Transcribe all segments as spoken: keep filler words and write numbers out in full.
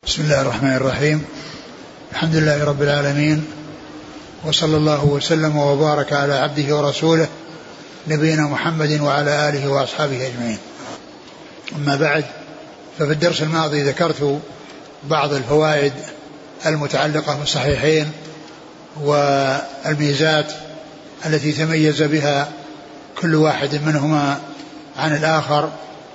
بسم الله الرحمن الرحيم. الحمد لله رب العالمين، وصلى الله وسلم وبارك على عبده ورسوله نبينا محمد وعلى آله وأصحابه أجمعين. أما بعد، ففي الدرس الماضي ذكرت بعض الفوائد المتعلقة بالصحيحين والميزات التي تميز بها كل واحد منهما عن الآخر،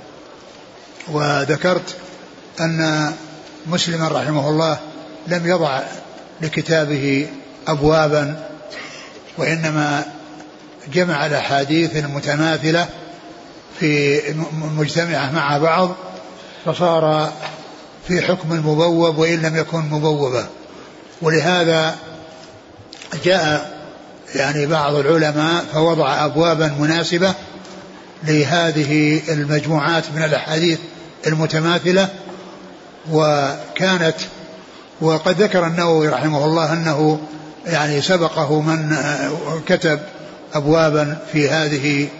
وذكرت أن مسلما رحمه الله لم يضع لكتابه أبوابا، وإنما جمع الأحاديث المتماثلة في مجتمعة مع بعض، فصار في حكم المبوب وإن لم يكن مبوبا. ولهذا جاء يعني بعض العلماء فوضع أبوابا مناسبة لهذه المجموعات من الأحاديث المتماثلة. وكانت وقد ذكر النووي رحمه الله أنه يعني سبقه من كتب أبوابا في هذه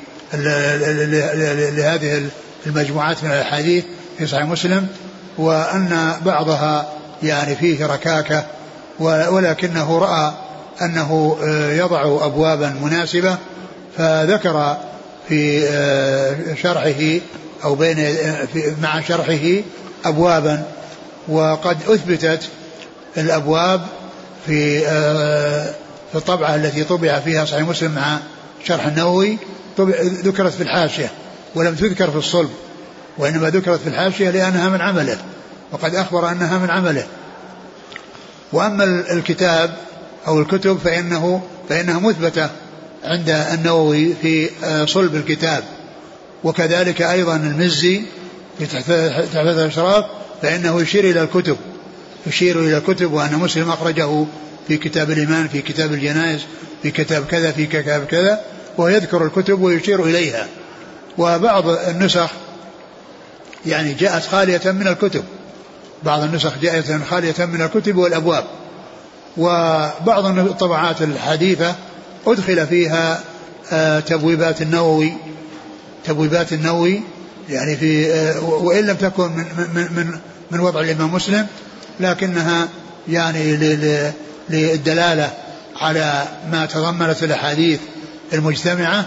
لهذه المجموعات من الأحاديث في صحيح مسلم، وأن بعضها يعني فيه ركاكة، ولكنه رأى أنه يضع أبوابا مناسبة، فذكر في شرحه أو بين مع شرحه أبوابا. وقد أثبتت الأبواب في في الطبعة التي طبع فيها صحيح مسلم مع شرح النووي، ذكرت في الحاشية ولم تذكر في الصلب، وإنما ذكرت في الحاشية لأنها من عمله، وقد أخبر أنها من عمله. وأما الكتاب أو الكتب فإنه فإنها مثبتة عند النووي في صلب الكتاب. وكذلك أيضا المزي في تحفة الأشراف فإنه يشير إلى الكتب يشير إلى الكتب وأن مسلم أخرجه في كتاب الإيمان، في كتاب الجنائز، في كتاب كذا، في كتاب كذا، ويذكر الكتب ويشير إليها. وبعض النسخ يعني جاءت خالية من الكتب، بعض النسخ جاءت خالية من الكتب والأبواب. وبعض الطبعات الحديثة أدخل فيها تبويبات النووي تبويبات النووي يعني في وإن لم تكن من من من وضع الإمام مسلم، لكنها يعني للدلالة على ما تضمنت الأحاديث المجتمعة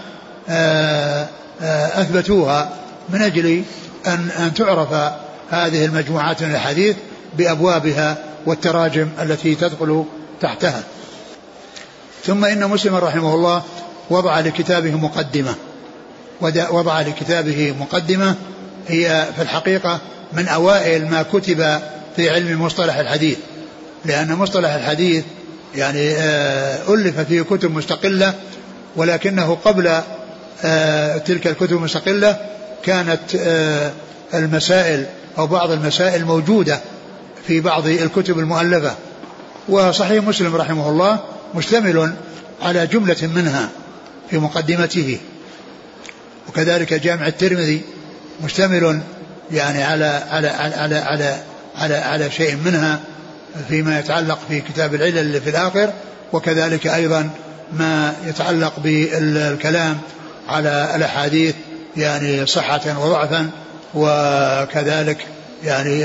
أثبتوها من أجل أن أن تعرف هذه المجموعات من الأحاديث بأبوابها والتراجم التي تدخل تحتها. ثم إن مسلم رحمه الله وضع لكتابه مقدمة وضع لكتابه مقدمة هي في الحقيقة من أوائل ما كتب في علم مصطلح الحديث، لأن مصطلح الحديث يعني ألف فيه كتب مستقلة، ولكنه قبل تلك الكتب المستقلة كانت المسائل أو بعض المسائل موجودة في بعض الكتب المؤلفة. وصحيح مسلم رحمه الله مشتمل على جملة منها في مقدمته، وكذلك جامع الترمذي مشتمل يعني على على على على على, على شيء منها فيما يتعلق في كتاب العلل في الآخر، وكذلك أيضا ما يتعلق بالكلام على الأحاديث يعني صحة وضعفا، وكذلك يعني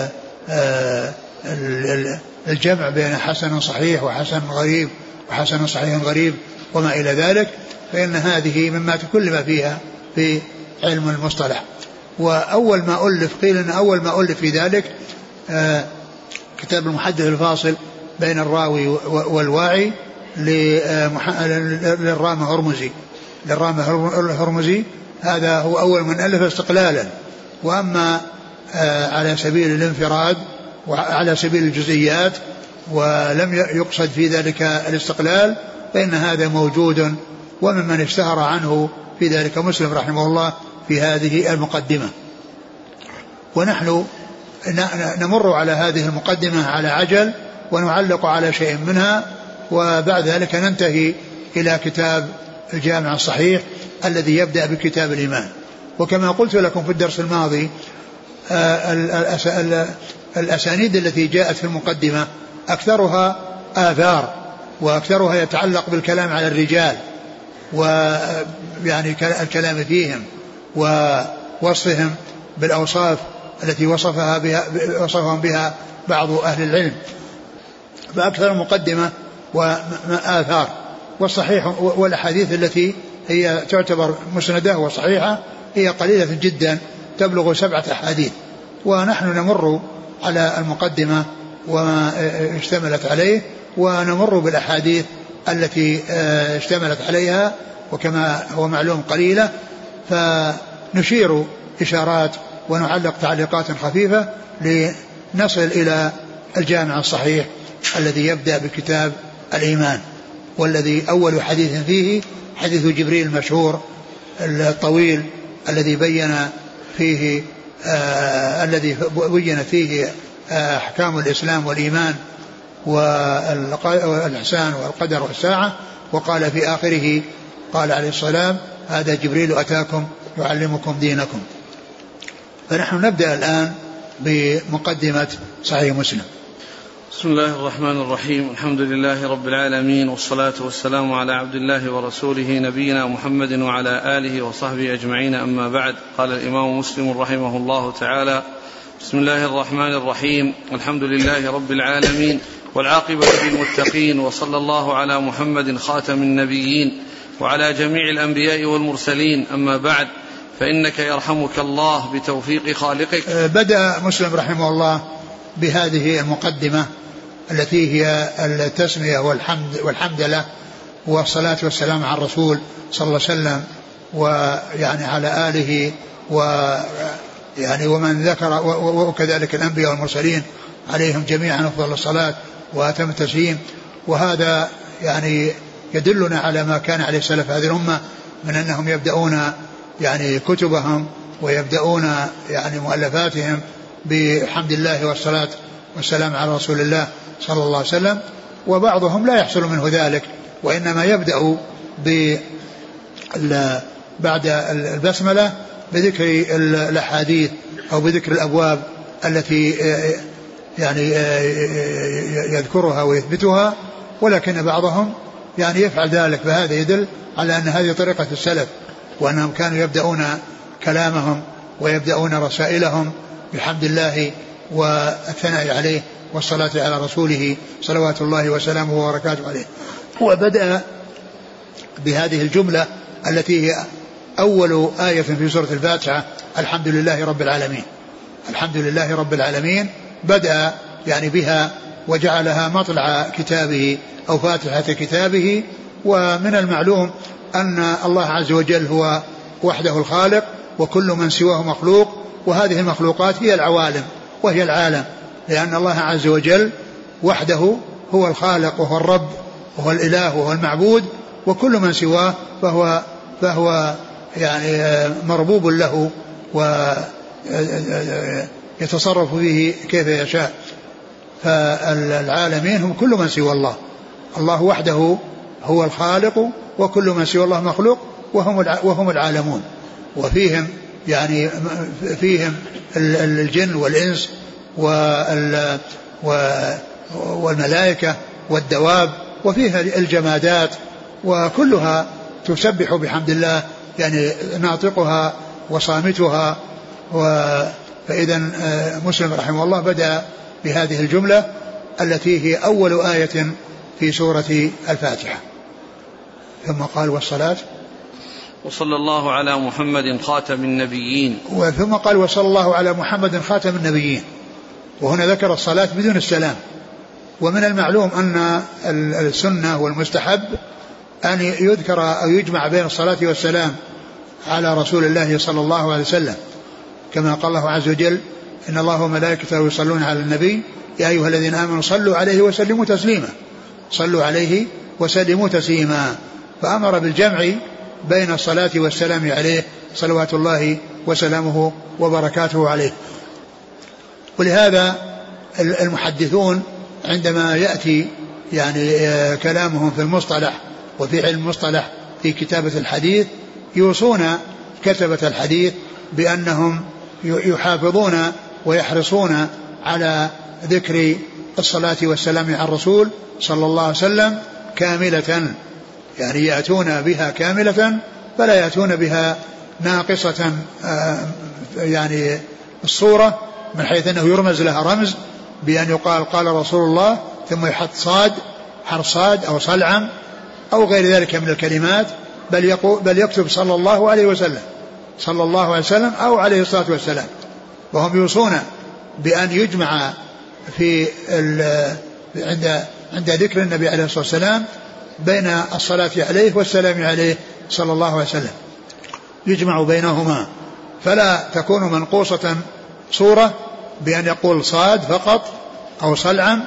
الجمع بين حسن صحيح وحسن غريب وحسن صحيح غريب وما إلى ذلك. فإن هذه مما تكلم فيها في علم المصطلح. وأول ما ألف قيل أن أول ما ألف في ذلك كتاب المحدث الفاصل بين الراوي والواعي للرامة هرمزي للرامة هرمزي هذا هو أول من ألف استقلالا. وأما على سبيل الانفراد وعلى سبيل الجزئيات ولم يقصد في ذلك الاستقلال فإن هذا موجود، وممن اشتهر عنه في ذلك مسلم رحمه الله في هذه المقدمة. ونحن نمر على هذه المقدمة على عجل ونعلق على شيء منها، وبعد ذلك ننتهي إلى كتاب الجامع الصحيح الذي يبدأ بكتاب الإيمان. وكما قلت لكم في الدرس الماضي الأسانيد التي جاءت في المقدمة أكثرها آثار، وأكثرها يتعلق بالكلام على الرجال ويعني الكلام فيهم ووصفهم بالأوصاف التي وصفها بها وصفهم بها بعض أهل العلم، فأكثر مقدمة وآثار. والصحيح والأحاديث التي هي تعتبر مسندة وصحيحة هي قليلة جدا، تبلغ سبعة أحاديث، ونحن نمر على المقدمة وما اشتملت عليه، ونمر بالأحاديث التي اشتملت عليها، وكما هو معلوم قليلة، فنشير إشارات ونعلق تعليقات خفيفة لنصل إلى الجامع الصحيح الذي يبدأ بكتاب الإيمان، والذي أول حديث فيه حديث جبريل المشهور الطويل الذي بين فيه آه الذي بين فيه آه أحكام الإسلام والإيمان والإحسان والقدر والساعة. وقال في آخره قال عليه السلام: هذا جبريل أتاكم يعلمكم دينكم. فنحن نبدأ الآن بمقدمة صحيح مسلم. بسم الله الرحمن الرحيم. الحمد لله رب العالمين، والصلاة والسلام على عبد الله ورسوله نبينا محمد وعلى آله وصحبه أجمعين، أما بعد. قال الإمام مسلم رحمه الله تعالى: بسم الله الرحمن الرحيم، الحمد لله رب العالمين، والعاقبة للمتقين، وصلى الله على محمد خاتم النبيين وعلى جميع الأنبياء والمرسلين، أما بعد، فإنك يرحمك الله بتوفيق خالقك. بدأ مسلم رحمه الله بهذه المقدمة التي هي التسمية والحمد, والحمد له والصلاة والسلام على الرسول صلى الله عليه وسلم، ويعني على آله ويعني ومن ذكر، وكذلك الأنبياء والمرسلين عليهم جميعا أفضل الصلاة وأتم التسليم. وهذا يعني يدلنا على ما كان عليه سلف هذه الأمة من أنهم يبدأون يعني كتبهم ويبدأون يعني مؤلفاتهم بحمد الله والصلاة والسلام على رسول الله صلى الله عليه وسلم. وبعضهم لا يحصل منه ذلك، وإنما يبدأ بعد البسملة بذكر الأحاديث أو بذكر الأبواب التي يعني يذكرها ويثبتها، ولكن بعضهم يعني يفعل ذلك، فهذا يدل على أن هذه طريقة السلف، وأنهم كانوا يبدأون كلامهم ويبدأون رسائلهم بحمد الله والثناء عليه والصلاة على رسوله صلوات الله وسلامه وبركاته عليه. وبدأ بهذه الجملة التي هي أول آية في سورة الفاتحة: الحمد لله رب العالمين. الحمد لله رب العالمين بدأ يعني بها وجعلها مطلع كتابه أو فاتحة كتابه. ومن المعلوم أن الله عز وجل هو وحده الخالق، وكل من سواه مخلوق، وهذه المخلوقات هي العوالم وهي العالم، لأن الله عز وجل وحده هو الخالق وهو الرب وهو الإله وهو المعبود، وكل من سواه فهو, فهو يعني مربوب له ويتصرف به كيف يشاء. فالعالمين هم كل من سوى الله. الله وحده هو الخالق، وكل من سوى الله مخلوق، وهم وهم العالمون، وفيهم يعني فيهم الجن والإنس والملائكة والدواب، وفيها الجمادات، وكلها تسبح بحمد الله، يعني ناطقها وصامتها. فإذا مسلم رحمه الله بدأ بهذه الجملة التي هي أول آية في سورة الفاتحة، ثم قال: والصلاة وصلى الله على محمد خاتم النبيين. ثم قال: وصلى الله على محمد خاتم النبيين. وهنا ذكر الصلاة بدون السلام. ومن المعلوم أن السنة والمستحب أن يذكر أو يجمع بين الصلاة والسلام على رسول الله صلى الله عليه وسلم، كما قال الله عز وجل: إن الله وملائكته يصلون على النبي يا أيها الذين آمنوا صلوا عليه وسلموا تسليما. صلوا عليه وسلموا تسليما. فأمر بالجمع بين الصلاة والسلام عليه صلوات الله وسلامه وبركاته عليه. ولهذا المحدثون عندما يأتي يعني كلامهم في المصطلح وفي علم المصطلح في كتابة الحديث يوصون كتبة الحديث بأنهم يحافظون ويحرصون على ذكر الصلاة والسلام على الرسول صلى الله عليه وسلم كاملة، يعني يأتون بها كاملة فلا يأتون بها ناقصة يعني الصورة من حيث أنه يرمز لها رمز بأن يقال قال رسول الله ثم يحط صاد حرف صاد أو صلعم أو غير ذلك من الكلمات، بل, يقول بل يكتب صلى الله عليه وسلم صلى الله عليه وسلم أو عليه الصلاة والسلام. وهم يوصون بأن يجمع في عند عند ذكر النبي عليه الصلاة والسلام بين الصلاة عليه والسلام عليه صلى الله عليه وسلم، يجمع بينهما، فلا تكون منقوصة صورة بأن يقول صاد فقط أو صلعم،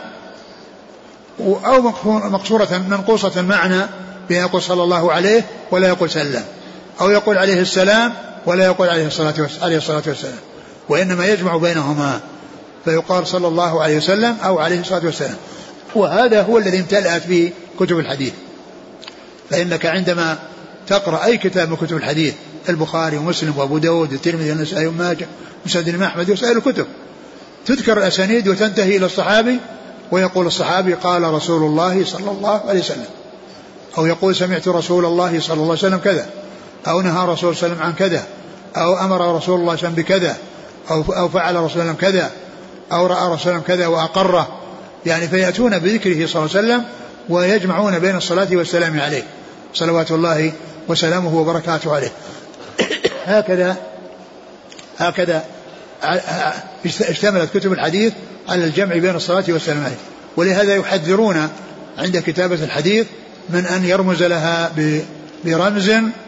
أو مقصورة منقوصة معنى بأن يقول صلى الله عليه ولا يقول سلم، أو يقول عليه السلام ولا يقول عليه الصلاة والسلام، وإنما يجمع بينهما فيقال صلى الله عليه وسلم أو عليه الصلاة والسلام. وهذا هو الذي امتلأت به كتب الحديث. فإنك عندما تقرأ أي كتاب من كتب الحديث، البخاري ومسلم وأبو داود والترمذي والنسائي وابن ماجه ومسند الإمام أحمد وسائر الكتب، تذكر الأسانيد وتنتهي إلى الصحابي ويقول الصحابي قال رسول الله صلى الله عليه وسلم، أو يقول سمعت رسول الله صلى الله عليه وسلم كذا، أو نهى رسول الله صلى الله عليه وسلم عن كذا، أو أمر رسول الله صلى الله عليه وسلم بكذا، أو فعل رسول الله صلى الله عليه وسلم كذا، أو رأى رسول الله صلى الله عليه وسلم كذا وأقره، يعني فيأتون بذكره صلى الله عليه وسلم ويجمعون بين الصلاة والسلام عليه صلوات الله وسلامه وبركاته عليه. هكذا هكذا اشتملت كتب الحديث على الجمع بين الصلاة والسلام عليه. ولهذا يحذرون عند كتابة الحديث من أن يرمز لها برمز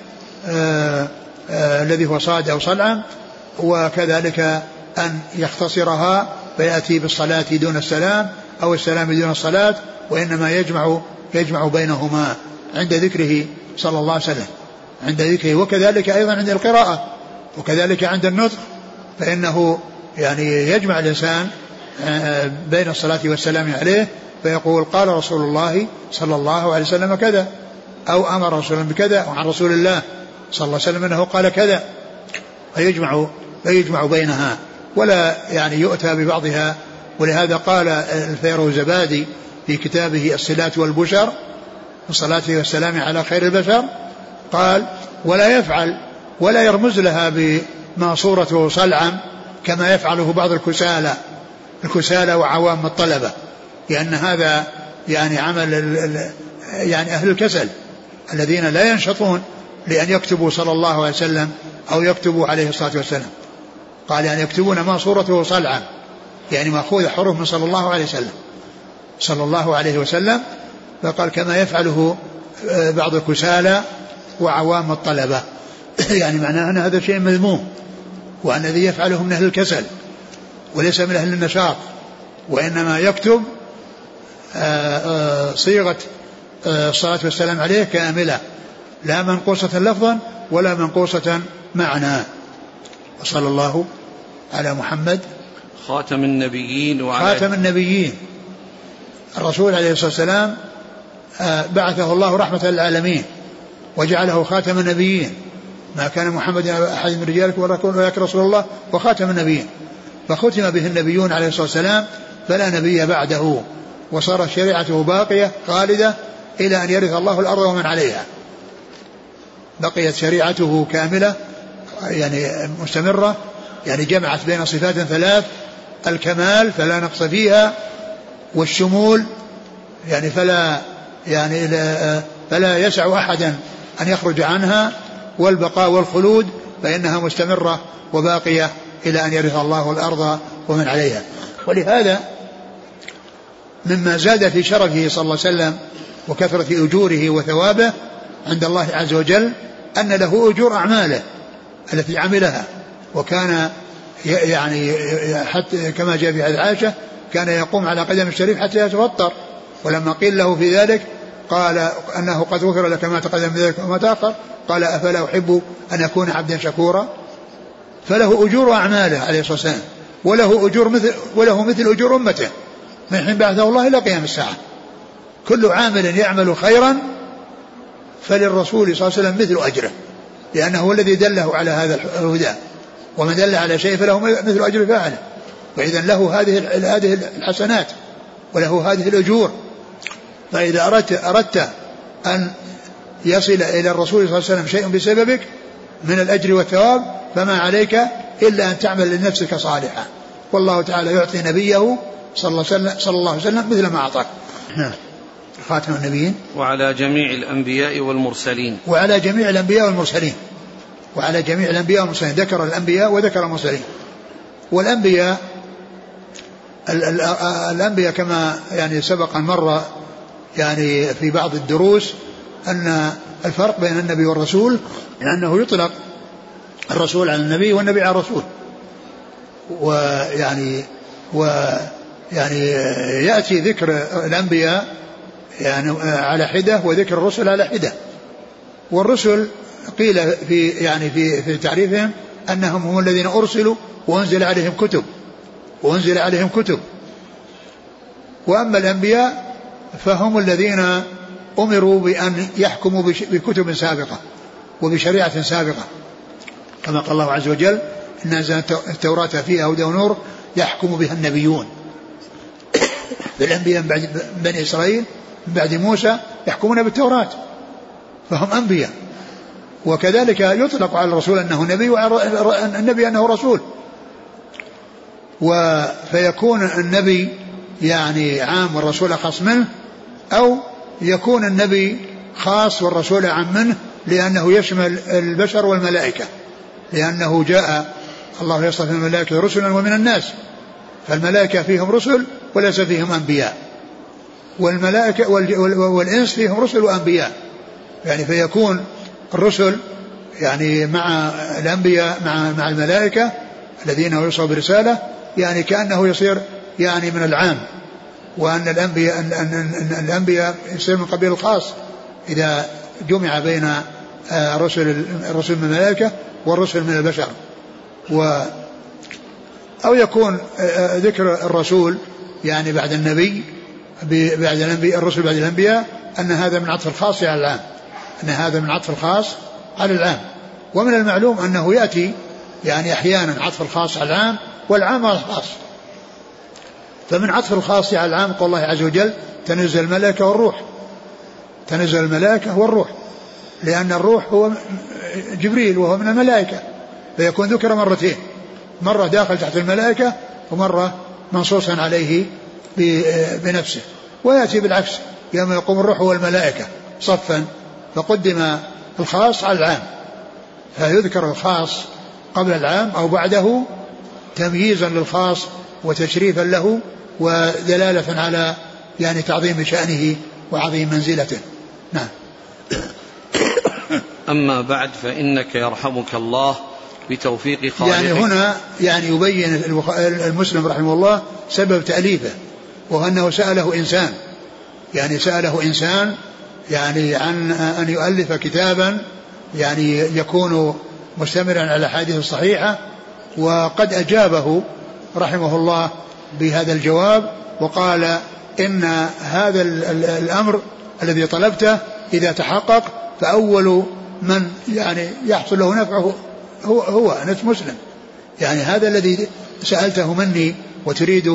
آآ آآ الذي هو صاد أو صلعم، وكذلك أن يختصرها فيأتي بالصلاة دون السلام أو السلام دون الصلاة، وإنما يجمع يجمع بينهما عند ذكره صلى الله عليه وسلم، عند ذكره، وكذلك أيضا عند القراءة، وكذلك عند النطق، فإنه يعني يجمع الإنسان بين الصلاة والسلام عليه فيقول قال رسول الله صلى الله عليه وسلم كذا، أو أمر رسول الله بكذا، وعن رسول الله صلى الله عليه وسلم أنه قال كذا، فيجمع فيجمع بينها ولا يعني يؤتى ببعضها. ولهذا قال الفيروزبادي في كتابه الصلاة والبشر والصلاة والسلام على خير البشر، قال ولا يفعل ولا يرمز لها بما صورته صلعم كما يفعله بعض الكسالى الكسالى وعوام الطلبة، لأن هذا يعني عمل يعني أهل الكسل الذين لا ينشطون لأن يكتبوا صلى الله عليه وسلم أو يكتبوا عليه الصلاة والسلام. قال يعني يكتبون ما صورته صلعا، يعني مأخوذ حروف من صلى الله عليه وسلم صلى الله عليه وسلم. فقال كما يفعله بعض الكسالى وعوام الطلبة، يعني معناه أن هذا شيء مذموم، وأن الذي يفعله من أهل الكسل وليس من أهل النشاط، وإنما يكتب صيغة الصلاة والسلام عليه كاملة، لا منقوصة لفظا ولا منقوصة معنى. وصلى الله على محمد خاتم النبيين وعلى خاتم النبيين. الرسول عليه الصلاة والسلام بعثه الله رحمة للعالمين وجعله خاتم النبيين، ما كان محمد أحد من رجالكم ولكن رسول الله وخاتم النبيين، فختم به النبيون عليه الصلاة والسلام فلا نبي بعده، وصارت شريعته باقية خالدة إلى أن يرث الله الأرض ومن عليها. بقيت شريعته كاملة يعني مستمرة، يعني جمعت بين صفات ثلاث: الكمال فلا نقص فيها، والشمول يعني فلا يعني فلا يسع أحدا أن يخرج عنها، والبقاء والخلود فإنها مستمرة وباقية إلى أن يرث الله الأرض ومن عليها. ولهذا مما زاد في شرفه صلى الله عليه وسلم وكثرة أجوره وثوابه عند الله عز وجل أن له أجور أعماله التي عملها، وكان يعني حتى كما جاء في حديث عائشة كان يقوم على قدم الشريف حتى يتوتر، ولما قيل له في ذلك قال أنه قد غفر لك ما تقدم من ذلك وما تأخر، قال أفلا أحب أن أكون عبدا شكورا. فله أجور أعماله عليه الصلاة والسلام، وله أجور مثل وله مثل أجور أمته من حين بعثه الله إلى قيام الساعة. كل عامل يعمل خيرا فللرسول صلى الله عليه وسلم مثل أجره، لأنه هو الذي دله على هذا الهدى، ومن دل على شيء فله مثل أجر فاعله، وإذا له هذه هذه الحسنات وله هذه الأجور. فإذا أردت أردت أن يصل إلى الرسول صلى الله عليه وسلم شيء بسببك من الأجر والثواب فما عليك إلا أن تعمل لنفسك صالحا، والله تعالى يعطي نبيه صلى الله عليه وسلم, صلى الله عليه وسلم مثل ما أعطاك. خاتم النبيين. وعلى جميع الأنبياء والمرسلين. وعلى جميع الأنبياء والمرسلين. وعلى جميع الأنبياء والمرسلين. ذكر الأنبياء وذكر المرسلين. والأنبياء الأنبياء كما يعني سبق مرة يعني في بعض الدروس أن الفرق بين النبي والرسول لأنه يطلق الرسول على النبي والنبي على الرسول, ويعني ويعني يأتي ذكر الأنبياء يعني على حدة وذكر الرسل على حدة. والرسل قيل في يعني في في تعريفهم أنهم هم الذين أرسلوا وأنزل عليهم كتب وأنزل عليهم كتب وأما الأنبياء فهم الذين أمروا بأن يحكموا بكتب سابقة وبشريعة سابقة, كما قال الله عز وجل إن أنزلنا التوراة فيها هدى ونور يحكم بها النبيون. بالأنبياء من بعد بني إسرائيل من بعد موسى يحكمون بالتوراة فهم أنبياء. وكذلك يطلق على الرسول أنه نبي وعلى النبي أنه رسول, فيكون النبي يعني عام والرسول خاص منه, أو يكون النبي خاص والرسول عام منه لأنه يشمل البشر والملائكة, لأنه جاء الله يصطفي من الملائكة رسلا ومن الناس, فالملائكة فيهم رسل وليس فيهم أنبياء, والملائكة والإنس فيهم رسل وأنبياء, يعني فيكون الرسل يعني مع الأنبياء مع مع الملائكة الذين يوصوا برسالة, يعني كأنه يصير يعني من العام, وأن الأنبياء أن الأنبياء يصير من قبيل الخاص إذا جمع بين الرسل الرسل من الملائكة والرسل من البشر. و أو يكون ذكر الرسول يعني بعد النبي بعد الأنبياء الرسل بعد الأنبياء أن هذا من عطف الخاص على العام, أن هذا من عطف الخاص على العام. ومن المعلوم أنه يأتي يعني أحيانا عطف الخاص على العام والعام على الخاص. فمن عطف الخاص على العام قال الله عز وجل تنزل الملائكة والروح, تنزل الملائكة والروح, لأن الروح هو جبريل وهو من الملائكة, فيكون ذكر مرتين, مرة داخل تحت الملائكة ومرة منصوصا عليه بنفسه. ويأتي بالعكس يوم يقوم الروح والملائكة صفا فقدم الخاص على العام, فيذكر الخاص قبل العام أو بعده تمييزا للخاص وتشريفا له ودلالة على يعني تعظيم شأنه وعظيم منزلته. نعم. أما بعد فإنك يرحمك الله بتوفيق خالقك. يعني هنا يعني يبين المسلم رحمه الله سبب تأليفه, وأنه سأله إنسان يعني سأله إنسان يعني عن أن يؤلف كتابا يعني يكون مستمرا على الأحاديث الصحيحة, وقد أجابه رحمه الله بهذا الجواب وقال إن هذا الأمر الذي طلبته إذا تحقق فأول من يعني يحصل له نفعه هو, هو نفس مسلم, يعني هذا الذي سألته مني وتريد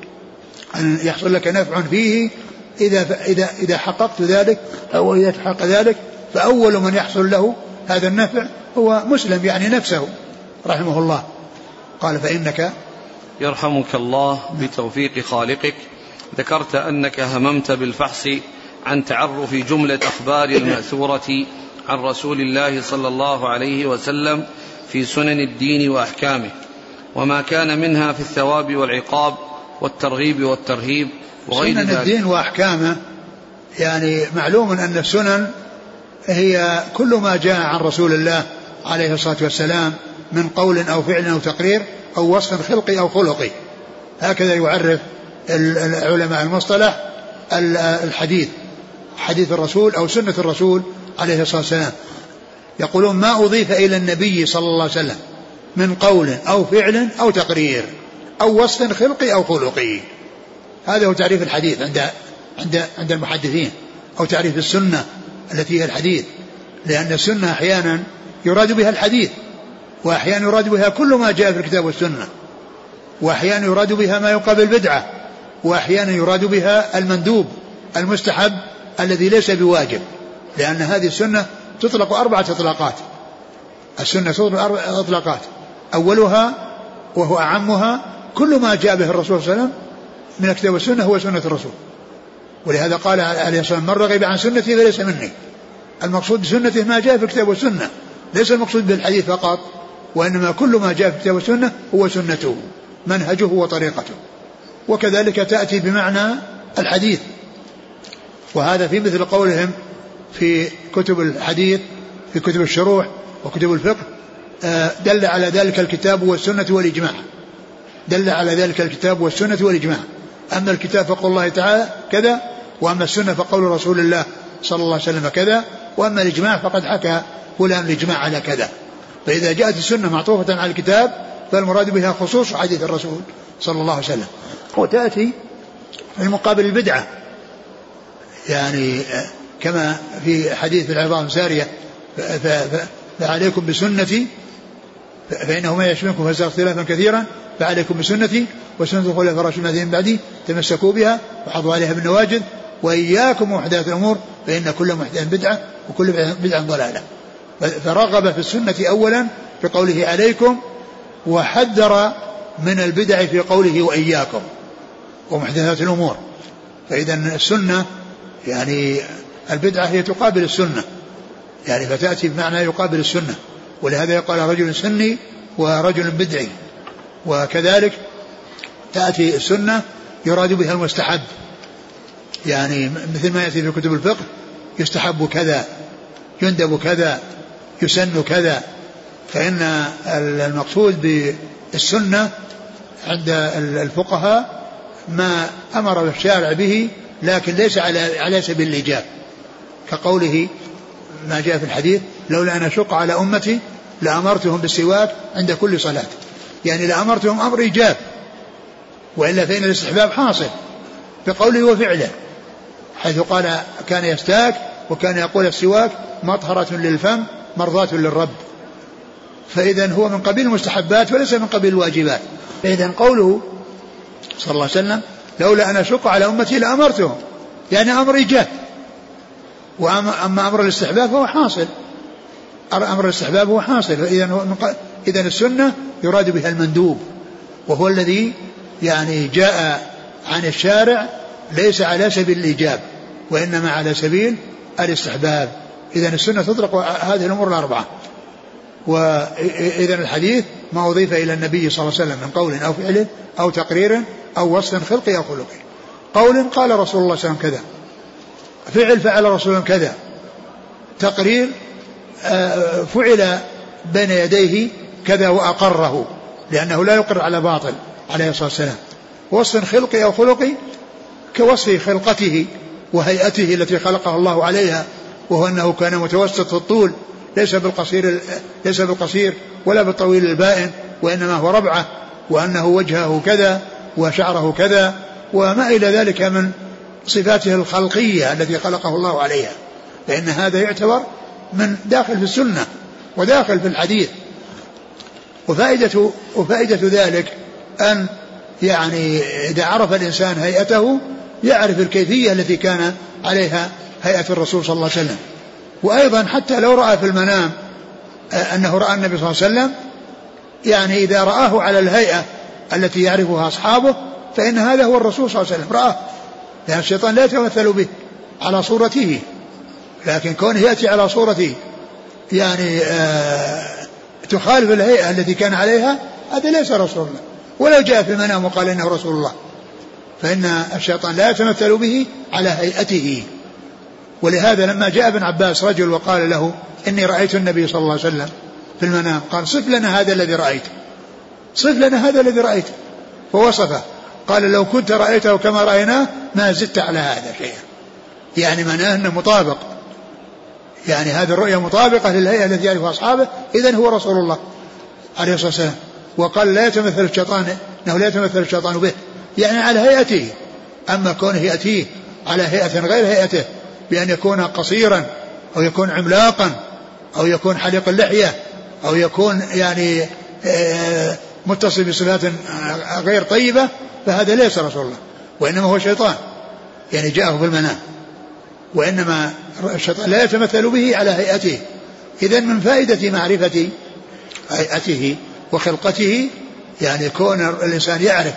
أن يحصل لك نفع فيه إذا, إذا, إذا حققت ذلك أو إذا تحقق ذلك فأول من يحصل له هذا النفع هو مسلم يعني نفسه رحمه الله. قال فإنك يرحمك الله بتوفيق خالقك ذكرت أنك هممت بالفحص عن تعرف جملة أخبار المأثورة عن رسول الله صلى الله عليه وسلم في سنن الدين وأحكامه, وما كان منها في الثواب والعقاب والترغيب والترهيب وغير ذلك. سنن الدين وأحكامه يعني معلوم أن السنن هي كل ما جاء عن رسول الله عليه الصلاة والسلام من قول أو فعل أو تقرير أو وصف خلقي أو خلقي, هكذا يعرف العلماء المصطلح الحديث, حديث الرسول أو سنة الرسول عليه الصلاة والسلام. يقولون ما أضيف إلى النبي صلى الله عليه وسلم من قول أو فعل أو تقرير أو وصف خلقي أو خلقي, هذا هو تعريف الحديث عند عند عند المحدثين, أو تعريف السنة التي هي الحديث, لأن السنة أحيانا يراد بها الحديث, وأحيانا يراد بها كل ما جاء في الكتاب والسنة, وأحيانا يراد بها ما يقابل بدعة, وأحيانا يراد بها المندوب المستحب الذي ليس بواجب, لأن هذه السنة تطلق أربعة إطلاقات. السنة تطلق أربعة إطلاقات, أولها وهو أعمها كل ما جاء به الرسول صلى الله عليه وسلم من الكتاب والسنة هو سنة الرسول. ولهذا قال عليه الصلاة والسلام: من رغب عن سنتي فليس مني. المقصود بسنته ما جاء في الكتاب والسنة، ليس المقصود بالحديث فقط، وإنما كل ما جاء في الكتاب والسنة هو سنته، منهجه وطريقته. وكذلك تأتي بمعنى الحديث، وهذا في مثل قولهم في كتب الحديث في كتب الشروح وكتب الفقه: دل على ذلك الكتاب والسنة والإجماع. دل على ذلك الكتاب والسنة والإجماع. أما الكتاب فقول الله تعالى كذا، وأما السنة فقول رسول الله صلى الله عليه وسلم كذا، وأما الإجماع فقد حكى فلان الإجماع على كذا. فإذا جاءت السنة معطوفة على الكتاب فالمراد بها خصوص حديث الرسول صلى الله عليه وسلم. وتأتي في مقابل البدعة، يعني كما في حديث العظام سارية: فعليكم بسنتي فإنه ما يشملكم فسيرى اختلافا كثيرا، فعليكم بسنتي وسنة الخلفاء الراشدين من بعدي تمسكوا بها وحضوا عليها بالنواجذ، وإياكم ومحدثات الأمور فإن كل محدث بدعة وكل بدعة ضلالة. فرغب في السنة أولا في قوله عليكم، وحذر من البدع في قوله وإياكم ومحدثات الأمور. فإذا السنة يعني البدعة هي تقابل السنة، يعني فتأتي بمعنى يقابل السنة. ولهذا يقال رجل سني ورجل بدعي. وكذلك تأتي السنة يراد بها المستحب، يعني مثل ما يأتي في كتب الفقه: يستحب كذا، يندب كذا، يسن كذا. فإن المقصود بالسنة عند الفقهاء ما أمر الشارع به لكن ليس على على سبيل الإيجاب، كقوله ما جاء في الحديث: لولا أن أشق على أمتي لأمرتهم بالسواك عند كل صلاة. يعني لأمرتهم أمر إيجاب، وإلا فإن الاستحباب حاصل بقوله وفعله، حيث قال كان يستاك وكان يقول السواك مطهرة للفم مرضاة للرب. فإذا هو من قبيل المستحبات وليس من قبيل الواجبات. فإذا قوله صلى الله عليه وسلم: لولا أن أشق على أمتي لأمرتهم، يعني أمر إيجاب. وأما أمر الاستحباب فهو حاصل، أمر الاستحباب هو حاصل. إذن السنة يراد بها المندوب، وهو الذي يعني جاء عن الشارع ليس على سبيل الإيجاب وإنما على سبيل الاستحباب. إذن السنة تطلق هذه الأمور الأربعة. وإذن الحديث ما أضيف إلى النبي صلى الله عليه وسلم من قول أو فعل أو تقرير أو وصف خلقي أو خلقي. قول قال رسول الله صلى الله عليه وسلم كذا، فعل فعل رسول الله كذا، تقرير فعل بين يديه كذا وأقره لأنه لا يقر على باطل عليه الصلاة والسلام. وصف خلقي أو خلقي كوصف خلقته وهيئته التي خلقه الله عليها، وهو أنه كان متوسط في الطول، ليس بالقصير ليس بالقصير ولا بالطويل البائن، وإنما هو ربعة، وأنه وجهه كذا وشعره كذا وما إلى ذلك من صفاته الخلقية التي خلقه الله عليها. فإن هذا يعتبر من داخل في السنة وداخل في الحديث. وفائدة, وفائدة ذلك أن يعني إذا عرف الإنسان هيئته يعرف الكيفية التي كان عليها هيئة الرسول صلى الله عليه وسلم. وأيضا حتى لو رأى في المنام أنه رأى النبي صلى الله عليه وسلم، يعني إذا رآه على الهيئة التي يعرفها أصحابه فإن هذا هو الرسول صلى الله عليه وسلم، رآه، لأن الشيطان لا يتمثل به على صورته، لكن كونه يأتي على صورته يعني آه تخالف الهيئة التي كان عليها، هذا ليس رسول الله. ولو جاء في المنام وقال إنه رسول الله فإن الشيطان لا يتمثل به على هيئته. ولهذا لما جاء ابن عباس رجل وقال له إني رأيت النبي صلى الله عليه وسلم في المنام، قال صف لنا هذا الذي رأيت، صف لنا هذا الذي رأيت، فوصفه. قال لو كنت رأيته كما رأيناه ما زدت على هذا شيئا، يعني معناه أنه مطابق، يعني هذه الرؤية مطابقة للهيئة التي يعرفها أصحابه، إذن هو رسول الله عليه الصلاة والسلام. وقال لا يتمثل الشيطان، إنه لا يتمثل الشيطان به، يعني على هيئته. أما كونه يأتيه على هيئة غير هيئته بأن يكون قصيرا أو يكون عملاقا أو يكون حليق اللحية أو يكون يعني متصل بصفات غير طيبة، فهذا ليس رسول الله، وإنما هو شيطان يعني جاءه في المنام. وإنما الشيطان لا يتمثل به على هيئته. إذن من فائدة معرفة هيئته وخلقته يعني كون الإنسان يعرف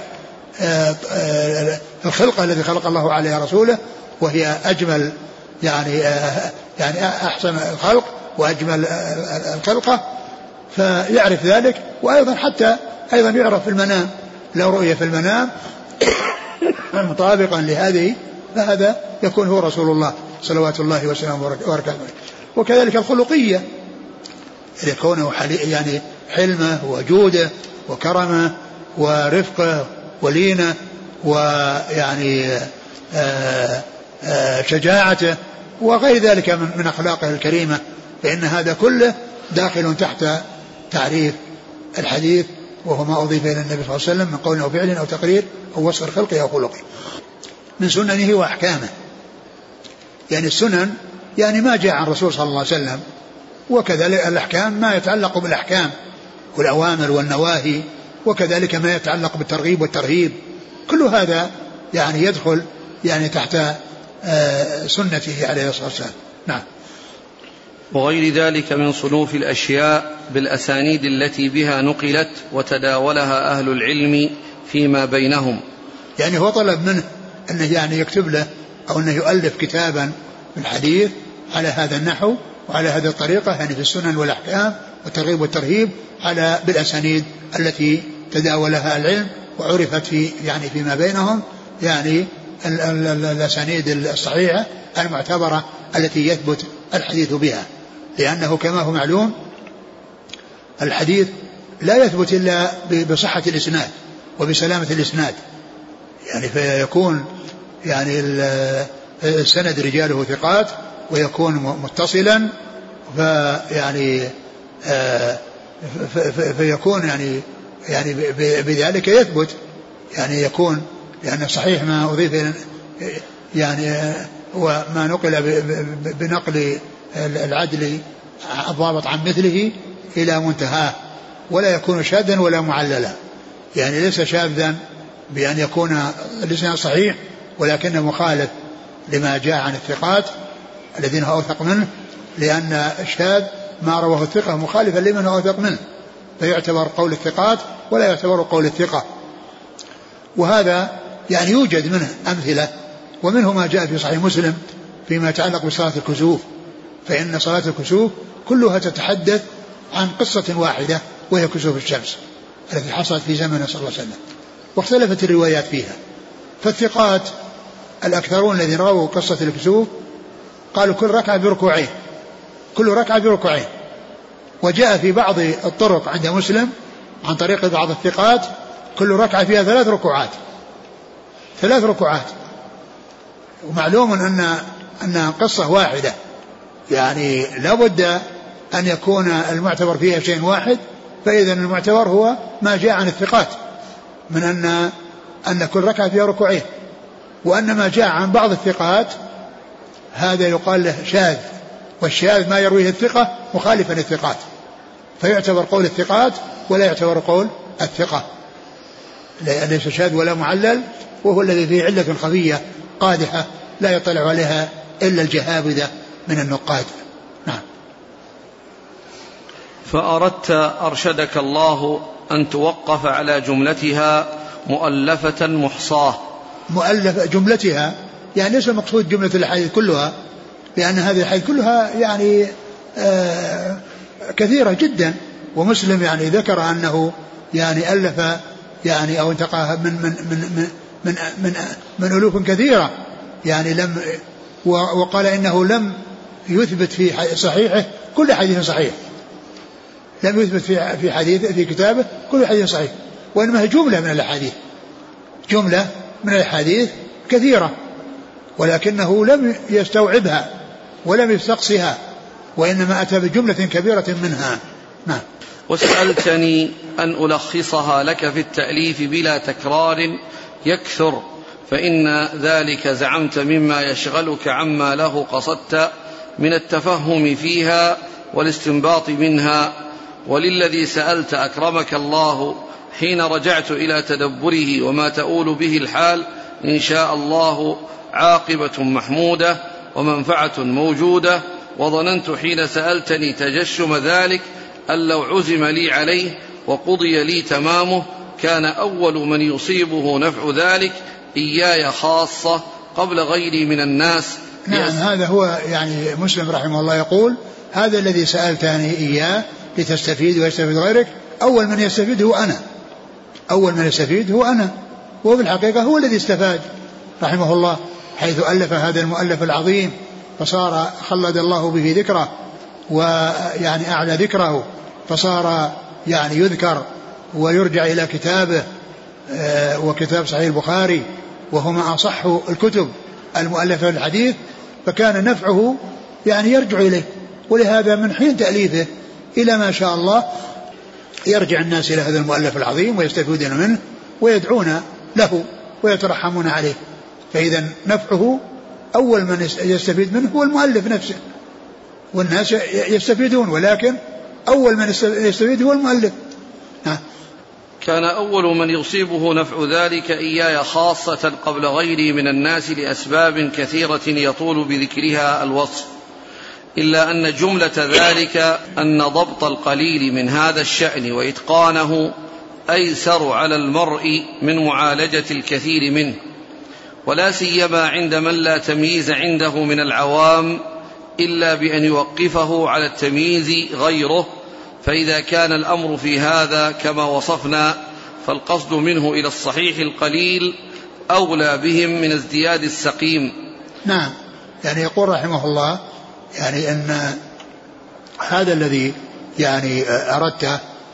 الخلقة التي خلق الله عليها رسوله وهي أجمل يعني يعني أحسن الخلق وأجمل الخلقة، فيعرف ذلك. وأيضا حتى أيضا يعرف في المنام، لو رؤية في المنام مطابقا لهذه فهذا يكون هو رسول الله صلوات الله وسلامه وبركاته. وكذلك الخلقية يكون يعني حلمه وجوده وكرمه ورفقه ولينه ويعني آآ آآ شجاعته وغير ذلك من أخلاقه الكريمة، فإن هذا كله داخل تحت تعريف الحديث، وهو ما أضيف إلى النبي صلى الله عليه وسلم من قول أو فعل أو تقرير أو وصف خلقه أو خلقه من سننه وأحكامه. يعني السنن يعني ما جاء عن الرسول صلى الله عليه وسلم، وكذلك الأحكام ما يتعلق بالأحكام والأوامر والنواهي، وكذلك ما يتعلق بالترغيب والترهيب، كل هذا يعني يدخل يعني تحت سنته عليه الصلاة والسلام. نعم. وغير ذلك من صنوف الأشياء بالأسانيد التي بها نقلت وتداولها أهل العلم فيما بينهم. يعني هو طلب منه أنه يعني يكتب له أو أنه يؤلف كتابا في الحديث على هذا النحو وعلى هذه الطريقة، يعني في السنن والأحكام والترغيب والترهيب على بالأسانيد التي تداولها العلم وعرفت في يعني فيما بينهم، يعني الأسانيد الصحيحة المعتبرة التي يثبت الحديث بها. لأنه كما هو معلوم الحديث لا يثبت إلا بصحة الإسناد وبسلامة الإسناد، يعني فيكون يعني السند رجاله ثقات ويكون متصلا، فيعني فيكون يعني يعني بذلك يثبت، يعني يكون لأن صحيح ما أضيف يعني وما نقل بنقل العدل الضابط عن مثله إلى منتهاه، ولا يكون شاذا ولا معللا، يعني ليس شاذا بأن يكون الإسناد صحيح ولكنه مخالف لما جاء عن الثقات الذين هو أوثق منه، لأن الشاذ ما رواه الثقة مخالفا لمن هو أوثق منه، فيعتبر قول الثقات ولا يعتبر قول الثقة. وهذا يعني يوجد منه أمثلة، ومنه ما جاء في صحيح مسلم فيما يتعلق بصلاة الكسوف، فإن صلاة الكسوف كلها تتحدث عن قصة واحدة وهي كسوف الشمس التي حصلت في زمن صلى الله عليه وسلم، واختلفت الروايات فيها. فالثقات الأكثرون الذين رووا قصة الكسوف قالوا كل ركعة بركوعين، كل ركعة بركوعين. وجاء في بعض الطرق عند مسلم عن طريق بعض الثقات كل ركعة فيها ثلاث ركوعات، ثلاث ركوعات. ومعلوم أن أن قصة واحدة، يعني لابد أن يكون المعتبر فيها شيء واحد، فإذا المعتبر هو ما جاء عن الثقات من أن أن كل ركعة فيها ركوعين، وأن ما جاء عن بعض الثقات هذا يقال له شاذ، والشاذ ما يرويه الثقة مخالفا للثقات، فيعتبر قول الثقات ولا يعتبر قول الثقة، ليس شاذ ولا معلل، وهو الذي فيه علة خفية قادحة لا يطلع عليها إلا الجهابذة من النقاد. نعم. فأردت أرشدك الله أن توقف على جملتها مؤلفة محصاة. مؤلفة جملتها يعني ليس المقصود جملة الحديث كلها، لأن هذه الحديث كلها يعني آه كثيرة جدا، ومسلم يعني ذكر أنه يعني ألف يعني أو انتقاها من من من من من, من ألوف كثيرة، يعني لم وقال إنه لم يثبت في صحيحه كل حديث صحيح، لم يثبت في في حديث في كتابه كل حديث صحيح، وإنما هي جملة من الأحاديث، جملة من الأحاديث كثيرة، ولكنه لم يستوعبها ولم يستقصها، وإنما أتى بجملة كبيرة منها. نعم. وسألتني أن ألخصها لك في التأليف بلا تكرار يكثر، فإن ذلك زعمت مما يشغلك عما له قصدت من التفهم فيها والاستنباط منها. وللذي سألت أكرمك الله حين رجعت إلى تدبره وما تؤول به الحال إن شاء الله عاقبة محمودة ومنفعة موجودة، وظننت حين سألتني تجشم ذلك أن لو عزم لي عليه وقضي لي تمامه كان أول من يصيبه نفع ذلك إياي خاصة قبل غيري من الناس. نعم هذا هو يعني مسلم رحمه الله يقول هذا الذي سألتني إياه لتستفيد ويستفيد غيرك، أول من يستفيد هو أنا، أول من يستفيد هو أنا، وهو في الحقيقة هو الذي استفاد رحمه الله، حيث ألف هذا المؤلف العظيم فصار خلد الله به ذكره ويعني أعلى ذكره، فصار يعني يذكر ويرجع إلى كتابه وكتاب صحيح البخاري وهما أصح الكتب المؤلفة في الحديث، فكان نفعه يعني يرجع إليه. ولهذا من حين تأليفه إلى ما شاء الله يرجع الناس إلى هذا المؤلف العظيم ويستفيدون منه ويدعون له ويترحمون عليه. فإذا نفعه أول من يستفيد منه هو المؤلف نفسه، والناس يستفيدون ولكن أول من يستفيد هو المؤلف. كان أول من يصيبه نفع ذلك إياي خاصة قبل غيري من الناس لأسباب كثيرة يطول بذكرها الوصف، إلا أن جملة ذلك أن ضبط القليل من هذا الشأن وإتقانه أيسر على المرء من معالجة الكثير منه، ولا سيما عند من لا تمييز عنده من العوام إلا بأن يوقفه على التمييز غيره. فإذا كان الأمر في هذا كما وصفنا فالقصد منه إلى الصحيح القليل أولى بهم من ازدياد السقيم. نعم يعني يقول رحمه الله يعني أن هذا الذي يعني أردته،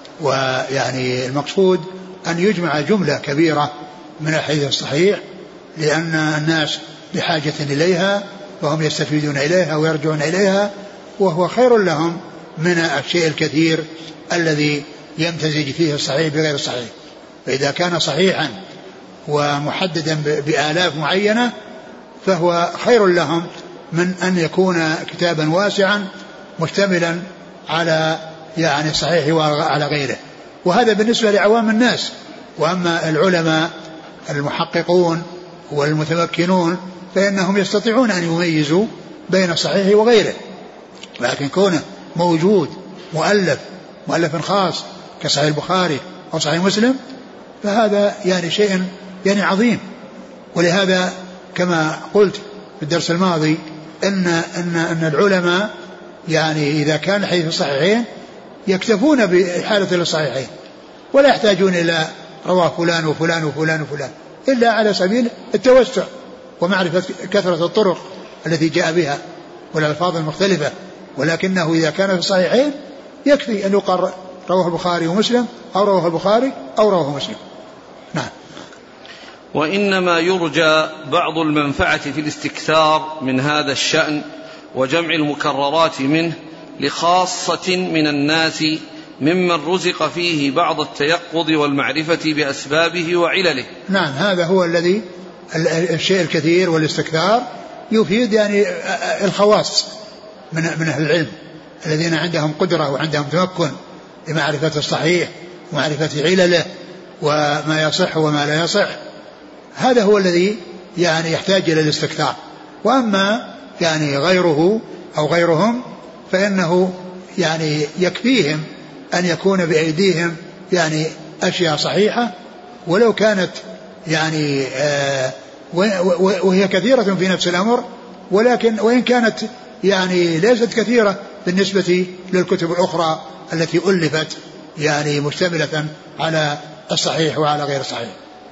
ويعني المقصود أن يجمع جملة كبيرة من الحديث الصحيح لأن الناس بحاجة إليها وهم يستفيدون إليها ويرجعون إليها، وهو خير لهم من الشيء الكثير الذي يمتزج فيه الصحيح بغير الصحيح. فإذا كان صحيحا ومحددا بآلاف معينة فهو خير لهم من أن يكون كتابا واسعا مشتملا على يعني الصحيح وعلى غيره. وهذا بالنسبة لعوام الناس. وأما العلماء المحققون والمتمكنون فإنهم يستطيعون أن يميزوا بين الصحيح وغيره، لكن كونه موجود مؤلف مؤلف خاص كصحيح البخاري أو صحيح مسلم فهذا يعني شيء يعني عظيم. ولهذا كما قلت في الدرس الماضي أن, أن, أن العلماء يعني إذا كان حديث الصحيحين يكتفون بحالة الصحيحين ولا يحتاجون إلى رواه فلان وفلان وفلان وفلان إلا على سبيل التوسع ومعرفة كثرة الطرق التي جاء بها والألفاظ المختلفة. ولكنه إذا كان في الصحيحين يكفي أن يقال رواه البخاري ومسلم أو رواه البخاري أو رواه مسلم. نعم. وإنما يرجى بعض المنفعة في الاستكثار من هذا الشأن وجمع المكررات منه لخاصة من الناس ممن رزق فيه بعض التيقظ والمعرفة بأسبابه وعلله. نعم هذا هو الذي الشيء الكثير والاستكثار يفيد يعني الخواص من من أهل العلم الذين عندهم قدرة وعندهم تمكن لمعرفة الصحيح ومعرفة علله وما يصح وما لا يصح. هذا هو الذي يعني يحتاج إلى الاستكثار. وأما يعني غيره أو غيرهم فإنه يعني يكفيهم أن يكون بأيديهم يعني أشياء صحيحة ولو كانت يعني آه وهي كثيرة في نفس الأمر، ولكن وإن كانت يعني ليست كثيرة بالنسبة للكتب الأخرى التي ألفت يعني مشتملة على الصحيح وعلى غير الصحيح.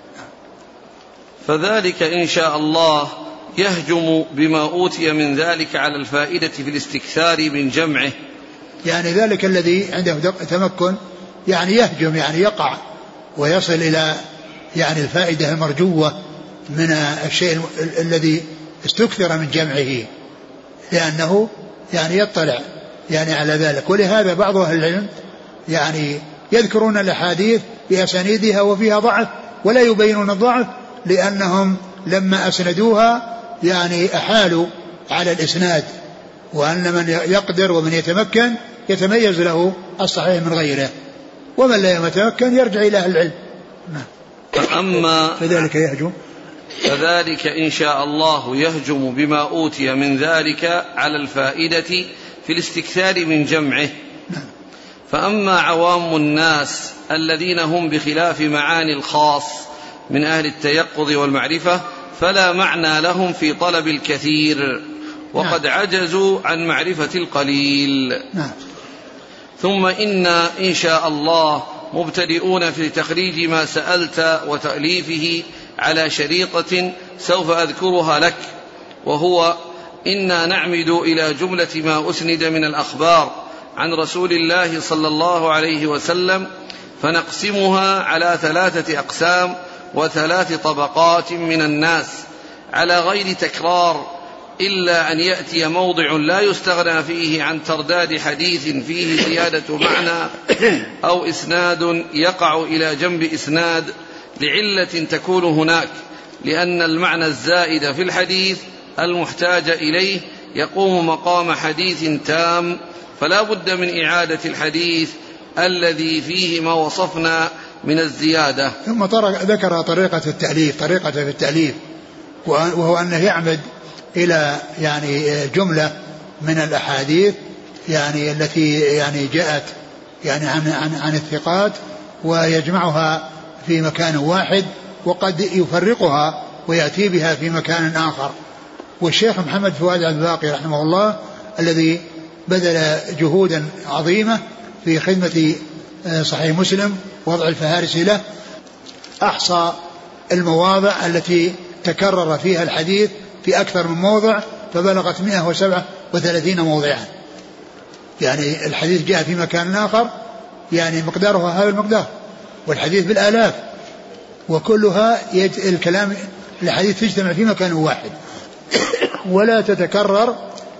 فذلك إن شاء الله يهجم بما أوتي من ذلك على الفائدة في الاستكثار من جمعه. يعني ذلك الذي عنده تمكن يعني يهجم يعني يقع ويصل إلى يعني الفائدة المرجوة من الشيء الذي استكثر من جمعه، لأنه يعني يطلع يعني على ذلك. ولهذا بعض أهل العلم يعني يذكرون الأحاديث بأسانيدها وفيها ضعف ولا يبينون الضعف، لأنهم لما أسندوها يعني أحالوا على الإسناد، وأن من يقدر ومن يتمكن يتميز له الصحيح من غيره، ومن لا يتمكن يرجع إلى أهل العلم. فأما فذلك يهجم فذلك إن شاء الله يهجم بما أوتي من ذلك على الفائدة في الاستكثار من جمعه. فأما عوام الناس الذين هم بخلاف معاني الخاص من أهل التيقظ والمعرفة فلا معنى لهم في طلب الكثير وقد عجزوا عن معرفة القليل. ثم إنا إن شاء الله مبتدئون في تخريج ما سألت وتأليفه على شريطة سوف أذكرها لك، وهو إنا نعمد إلى جملة ما أسند من الأخبار عن رسول الله صلى الله عليه وسلم فنقسمها على ثلاثة أقسام وثلاث طبقات من الناس على غير تكرار، إلا أن يأتي موضع لا يستغنى فيه عن ترداد حديث فيه زيادة معنى أو إسناد يقع إلى جنب إسناد لعلة تكون هناك، لأن المعنى الزائد في الحديث المحتاج إليه يقوم مقام حديث تام، فلا بد من إعادة الحديث الذي فيه ما وصفنا من الزيادة. ثم ذكر طريقة التأليف طريقة في التأليف وهو أنه يعمد إلى يعني جملة من الأحاديث يعني التي يعني جاءت يعني عن عن عن الثقات ويجمعها في مكان واحد، وقد يفرقها ويأتي بها في مكان آخر. والشيخ محمد فؤاد الباقي رحمه الله الذي بذل جهودا عظيمة في خدمة صحيح مسلم وضع الفهارس له أحصى المواضع التي تكرر فيها الحديث في أكثر من موضع فبلغت مئة وسبعة وثلاثين موضعا، يعني الحديث جاء في مكان آخر يعني مقدارها هذا المقدار، والحديث بالآلاف، وكلها الكلام الحديث تجتمع في مكان واحد ولا تتكرر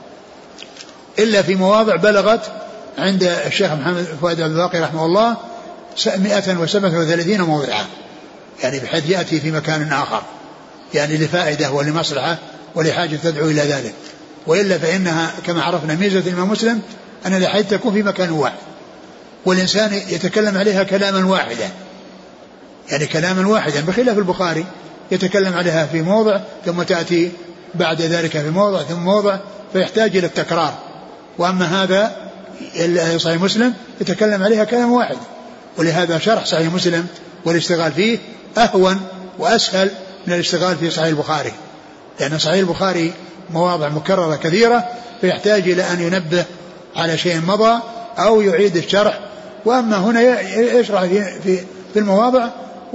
إلا في مواضع بلغت عند الشيخ محمد فؤاد الباقي رحمه الله مئة وسبعة وثلاثين موضعا، يعني بحيث يأتي في مكان آخر يعني لفائدة ولمصلحة ولحاجة تدعو إلى ذلك. وإلا فإنها كما عرفنا ميزة الإمام مسلم أن الحديث تكون في مكان واحد والإنسان يتكلم عليها كلاما واحدا، يعني كلاما واحدا، بخلاف البخاري يتكلم عليها في موضع ثم تأتي بعد ذلك في موضع ثم موضع فيحتاج إلى التكرار. وأما هذا صحيح مسلم يتكلم عليها كلام واحد، ولهذا شرح صحيح مسلم والاشتغال فيه أهون وأسهل من الاشتغال في صحيح البخاري، لأن صحيح البخاري مواضع مكررة كثيرة فيحتاج إلى أن ينبه على شيء مضى أو يعيد الشرح، وأما هنا يشرح في في المواضع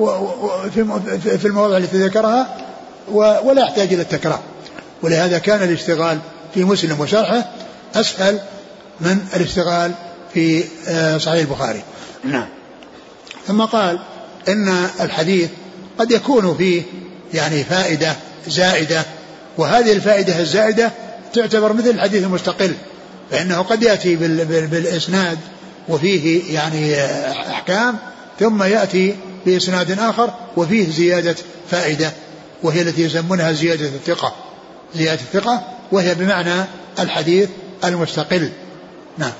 في المواضع التي ذكرها ولا يحتاج إلى التكرار. ولهذا كان الاشتغال في مسلم وشرحه أسهل من الاشتغال في صحيح البخاري. نعم. ثم قال إن الحديث قد يكون فيه يعني فائدة زائدة، وهذه الفائدة الزائدة تعتبر مثل الحديث المستقل، فإنه قد يأتي بالإسناد وفيه يعني أحكام ثم يأتي بإسناد آخر وفيه زيادة فائدة، وهي التي يسمونها زيادة الثقة زيادة الثقة وهي بمعنى الحديث المستقل. نعم.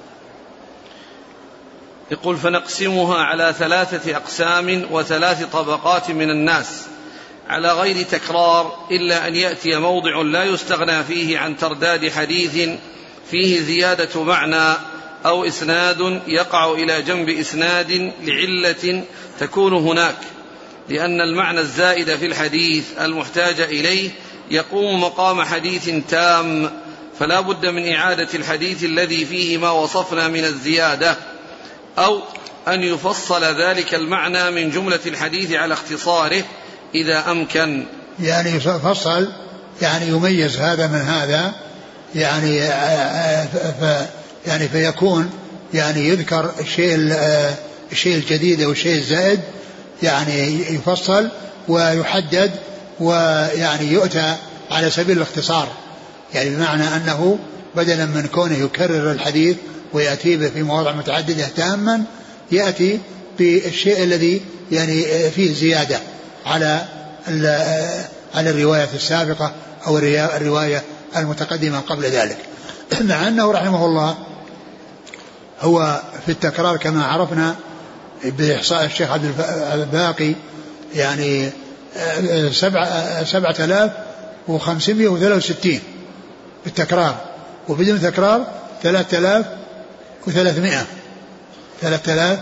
يقول فنقسمها على ثلاثة أقسام وثلاث طبقات من الناس على غير تكرار، إلا أن يأتي موضع لا يستغنى فيه عن ترداد حديث فيه زيادة معنى أو إسناد يقع إلى جنب إسناد لعلة تكون هناك، لأن المعنى الزائد في الحديث المحتاج إليه يقوم مقام حديث تام، فلا بد من إعادة الحديث الذي فيه ما وصفنا من الزيادة، أو أن يفصل ذلك المعنى من جملة الحديث على اختصاره إذا أمكن. يعني يفصل يعني يميز هذا من هذا، يعني ف يعني فيكون يعني يذكر الشيء الشيء الجديد والشيء الزائد، يعني يفصل ويحدد ويعني يؤتى على سبيل الاختصار، يعني بمعنى أنه بدلا من كونه يكرر الحديث ويأتي به في مواضع متعددة تاما، يأتي بالشيء الذي يعني فيه زيادة على على الرواية السابقة أو الرواية المتقدمة قبل ذلك، مع أنه رحمه الله هو في التكرار كما عرفنا بإحصاء الشيخ عبد الباقي يعني سبعة سبعة آلاف وخمسمائة وثلاثة وستين بالتكرار، وبدون تكرار ثلاثة آلاف وثلاثمائة ثلاثة آلاف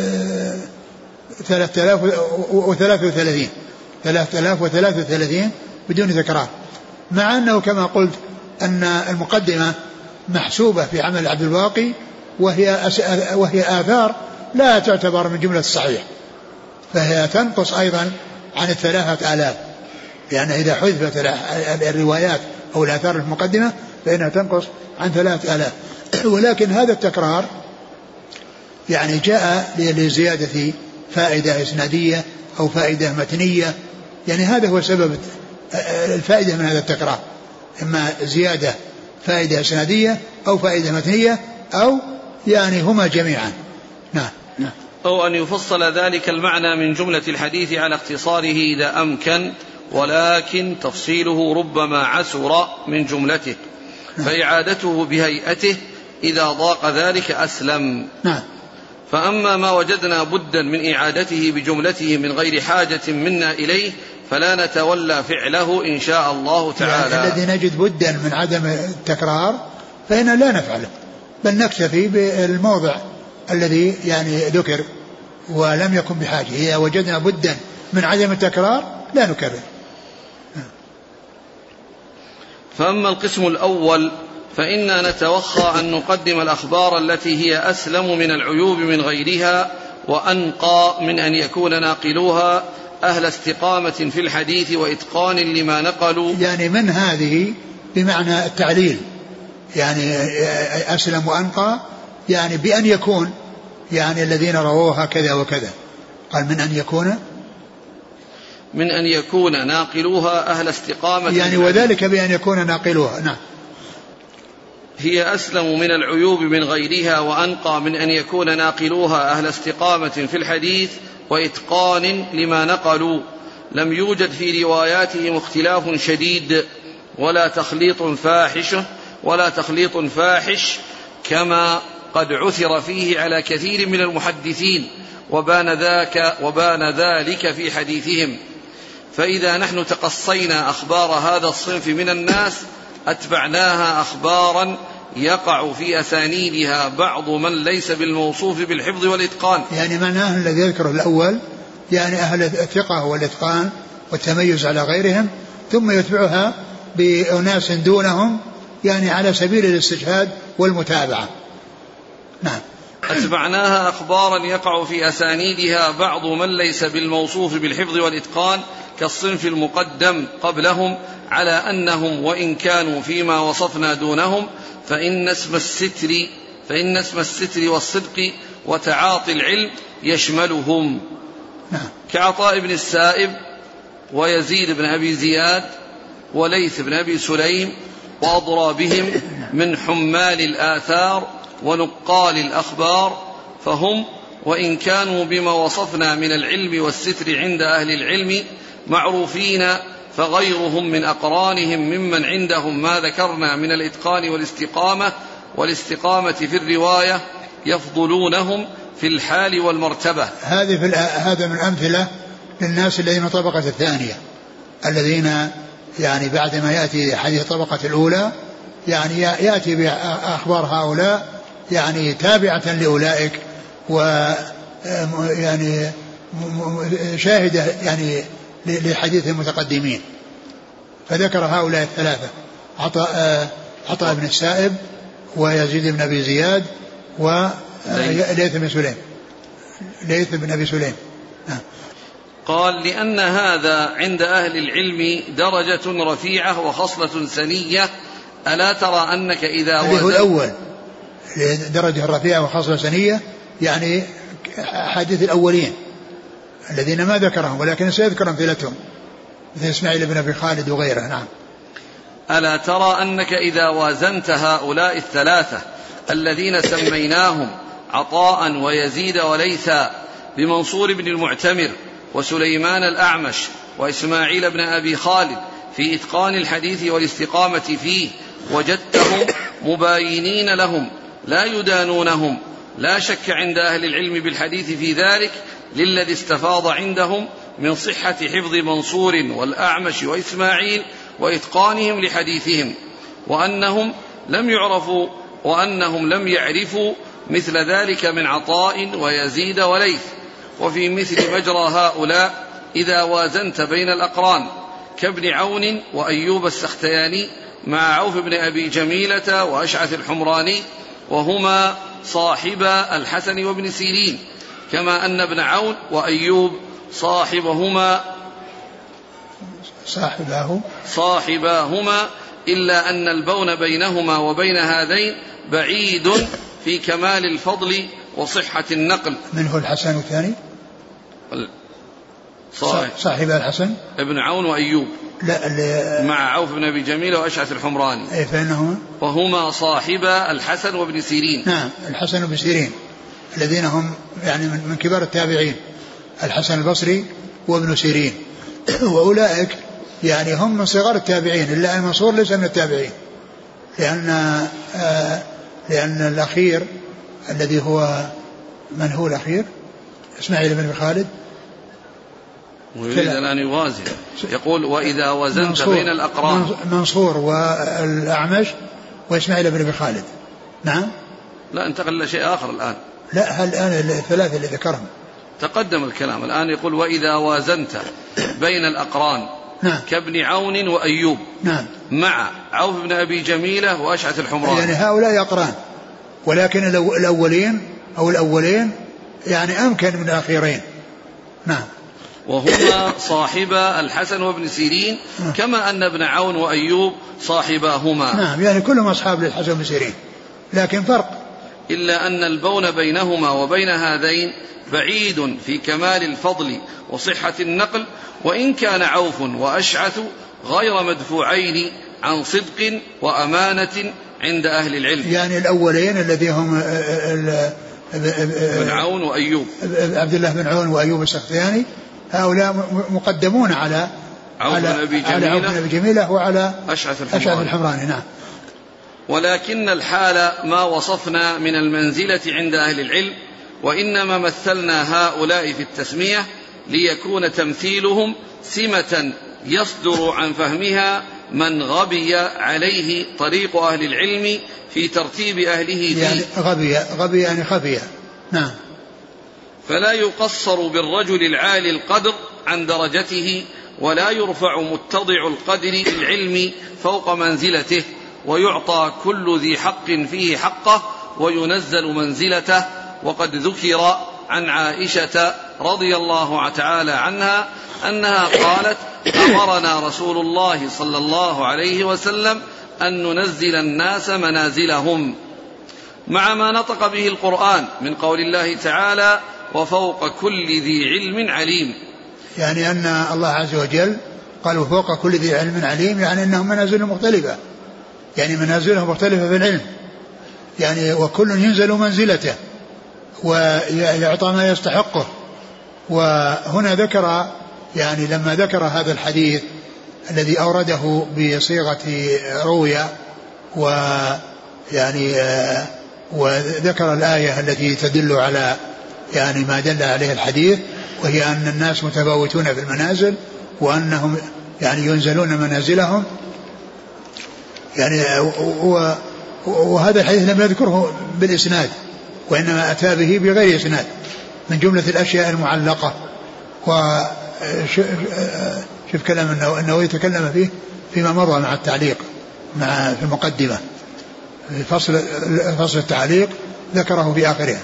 ثلاثة آلاف وثلاثة وثلاثين ثلاثة آلاف وثلاثة وثلاثين بدون تكرار، مع أنه كما قلت أن المقدمة محسوبة في عمل عبد الباقي وهي وهي آثار لا تعتبر من جملة الصحيح، فهي تنقص أيضا عن الثلاثة آلاف، لأن إذا حذفت الروايات أو الآثار المقدمة فإنها تنقص عن ثلاثة آلاف. ولكن هذا التكرار يعني جاء لزيادة فائدة إسنادية أو فائدة متنية، يعني هذا هو سبب الفائدة من هذا التكرار، إما زيادة فائدة إسنادية أو فائدة متنية أو يعني هما جميعا. نعم. نعم. أو أن يفصل ذلك المعنى من جملة الحديث على اختصاره إذا أمكن، ولكن تفصيله ربما عسر من جملته، فإعادته بهيئته إذا ضاق ذلك أسلم. نعم. فأما ما وجدنا بدا من إعادته بجملته من غير حاجة منا إليه فلا نتولى فعله إن شاء الله تعالى. يعني الذي نجد بدا من عدم التكرار فإن لا نفعله، بل نكتفي بالموضع الذي يعني ذكر ولم يكن بحاجة. إذا وجدنا بدا من عدم التكرار لا نكرر. فأما القسم الأول فإنا نتوخى أن نقدم الأخبار التي هي أسلم من العيوب من غيرها وأنقى من أن يكون ناقلوها أهل استقامة في الحديث وإتقان لما نقلوا. يعني من هذه بمعنى التعليل، يعني أسلم وأنقى يعني بأن يكون يعني الذين رووها كذا وكذا، قال من أن يكون من أن يكون ناقلوها أهل استقامة يعني وذلك بأن يكون ناقلوها. نعم. هي أسلم من العيوب من غيرها وأنقى من أن يكون ناقلوها أهل استقامة في الحديث وإتقان لما نقلوا، لم يوجد في رواياتهم اختلاف شديد ولا تخليط فاحش ولا تخليط فاحش كما قد عثر فيه على كثير من المحدثين، وبان ذاك وبان ذلك في حديثهم. فإذا نحن تقصينا أخبار هذا الصنف من الناس أتبعناها أخبارا يقع في أسانيدها بعض من ليس بالموصوف بالحفظ والإتقان. يعني معناه الذي يذكره الأول يعني أهل الثقة والإتقان والتميز على غيرهم، ثم يتبعها بأناس دونهم يعني على سبيل الاستشهاد والمتابعة. نعم. أتبعناها أخبارا يقع في أسانيدها بعض من ليس بالموصوف بالحفظ والإتقان كالصنف المقدم قبلهم، على أنهم وإن كانوا فيما وصفنا دونهم فإن اسم الستر فإن اسم الستر والصدق وتعاطي العلم يشملهم. نعم. كعطاء بن السائب ويزيد بن أبي زياد وليث بن أبي سليم وأضرابهم من حمال الآثار ونقال الأخبار، فهم وإن كانوا بما وصفنا من العلم والستر عند أهل العلم معروفين، فغيرهم من أقرانهم ممن عندهم ما ذكرنا من الإتقان والاستقامة والاستقامة في الرواية يفضلونهم في الحال والمرتبة. هذه في هذا من أمثلة للناس الذين الطبقة الثانية، الذين يعني بعد ما يأتي حديث الطبقة الأولى يعني يأتي بأخبار هؤلاء يعني تابعة لأولئك ويعني شاهدة يعني لحديث المتقدمين. فذكر هؤلاء الثلاثة عطاء عطاء بن السائب ويزيد بن أبي زياد وليث بن سليم ليث بن أبي سليم. قال لأن هذا عند أهل العلم درجة رفيعة وخصلة سنية، ألا ترى أنك إذا وزنت هو الأول درجة رفيعة وخصلة سنية يعني حديث الأولين الذين ما ذكرهم ولكن سيذكر أمثلتهم مثل إسماعيل بن أبي خالد وغيره. نعم. ألا ترى أنك إذا وازنت هؤلاء الثلاثة الذين سميناهم عطاء ويزيد وليثا بمنصور بن المعتمر وسليمان الأعمش وإسماعيل بن أبي خالد في إتقان الحديث والاستقامة فيه، وجدتهم مباينين لهم لا يدانونهم، لا شك عند أهل العلم بالحديث في ذلك للذي استفاض عندهم من صحة حفظ منصور والأعمش وإسماعيل وإتقانهم لحديثهم، وأنهم لم يعرفوا وأنهم لم يعرفوا مثل ذلك من عطاء ويزيد وليث. وفي مثل مجرى هؤلاء إذا وازنت بين الأقران كابن عون وأيوب السختياني مع عوف بن أبي جميلة وأشعث الحمراني وهما صاحبا الحسن وابن سيرين، كما أن ابن عون وأيوب صاحبهما صاحباه صاحباهما إلا أن البون بينهما وبين هذين بعيد في كمال الفضل وصحة النقل. منه الحسن الثاني صاحب, صاحب الحسن ابن عون وأيوب لا مع عوف بن أبي جميل وأشعث الحمراني أي فإنهما وهما صاحبا الحسن وابن سيرين. نعم الحسن وابن سيرين الذين هم يعني من كبار التابعين، الحسن البصري وابن سيرين، وأولئك يعني هم من صغار التابعين، إلا المنصور ليس من التابعين، لأن آه لأن الأخير الذي هو من هو الأخير إسماعيل بن خالد ويريد الآن يوازن، يقول وإذا وزنت بين الأقران منصور والأعمش وإسماعيل بن خالد. نعم لا انتقل لشيء آخر الآن. لا الآن الثلاثة اللي ذكرهم تقدم الكلام، الآن يقول وإذا وازنت بين الأقران نعم. كابن عون وأيوب نعم. مع عوف بن أبي جميلة وأشعث الحمراني، يعني هؤلاء أقران، ولكن الأولين أو الأولين يعني أمكن من الأخيرين. نعم. وهما صاحبا الحسن وابن سيرين كما أن ابن عون وأيوب صاحباهما. نعم يعني كلهم أصحاب للحسن وابن سيرين، لكن فرق إلا أن البون بينهما وبين هذين بعيد في كمال الفضل وصحة النقل، وإن كان عوف وأشعث غير مدفوعين عن صدق وأمانة عند أهل العلم. يعني الأولين الذي هم بن عون وأيوب عبد الله بن عون وأيوب السختياني هؤلاء مقدمون على عوف بن أبي جميلة, جميلة وعلى أشعث الحمراني. أشعث الحمراني. نعم. ولكن الحال ما وصفنا من المنزلة عند أهل العلم، وإنما مثلنا هؤلاء في التسمية ليكون تمثيلهم سمة يصدر عن فهمها من غبي عليه طريق أهل العلم في ترتيب أهله فيه. يعني غبي غبي يعني خفي. نعم. فلا يقصر بالرجل العالي القدر عن درجته، ولا يرفع متضع القدر العلم فوق منزلته، ويعطى كل ذي حق فيه حقه وينزل منزلته. وقد ذكر عن عائشة رضي الله تعالى عنها أنها قالت أمرنا رسول الله صلى الله عليه وسلم أن ننزل الناس منازلهم، مع ما نطق به القرآن من قول الله تعالى وفوق كل ذي علم عليم. يعني أن الله عز وجل قال وفوق كل ذي علم عليم، يعني أنهم منازل مختلفة، يعني منازلهم مختلفة في العلم، يعني وكل ينزل منزلته ويعطى ما يستحقه. وهنا ذكر يعني لما ذكر هذا الحديث الذي أورده بصيغة روية، ويعني وذكر الآية التي تدل على يعني ما دل عليه الحديث، وهي أن الناس متفاوتون في المنازل وأنهم يعني ينزلون منازلهم، يعني وهذا الحديث لم يذكره بالإسناد، وإنما أتى به بغير إسناد من جملة الأشياء المعلقة. وشوف كلام النووي يتكلم فيه فيما مضى مع التعليق مع في المقدمة في فصل فصل التعليق ذكره في آخره.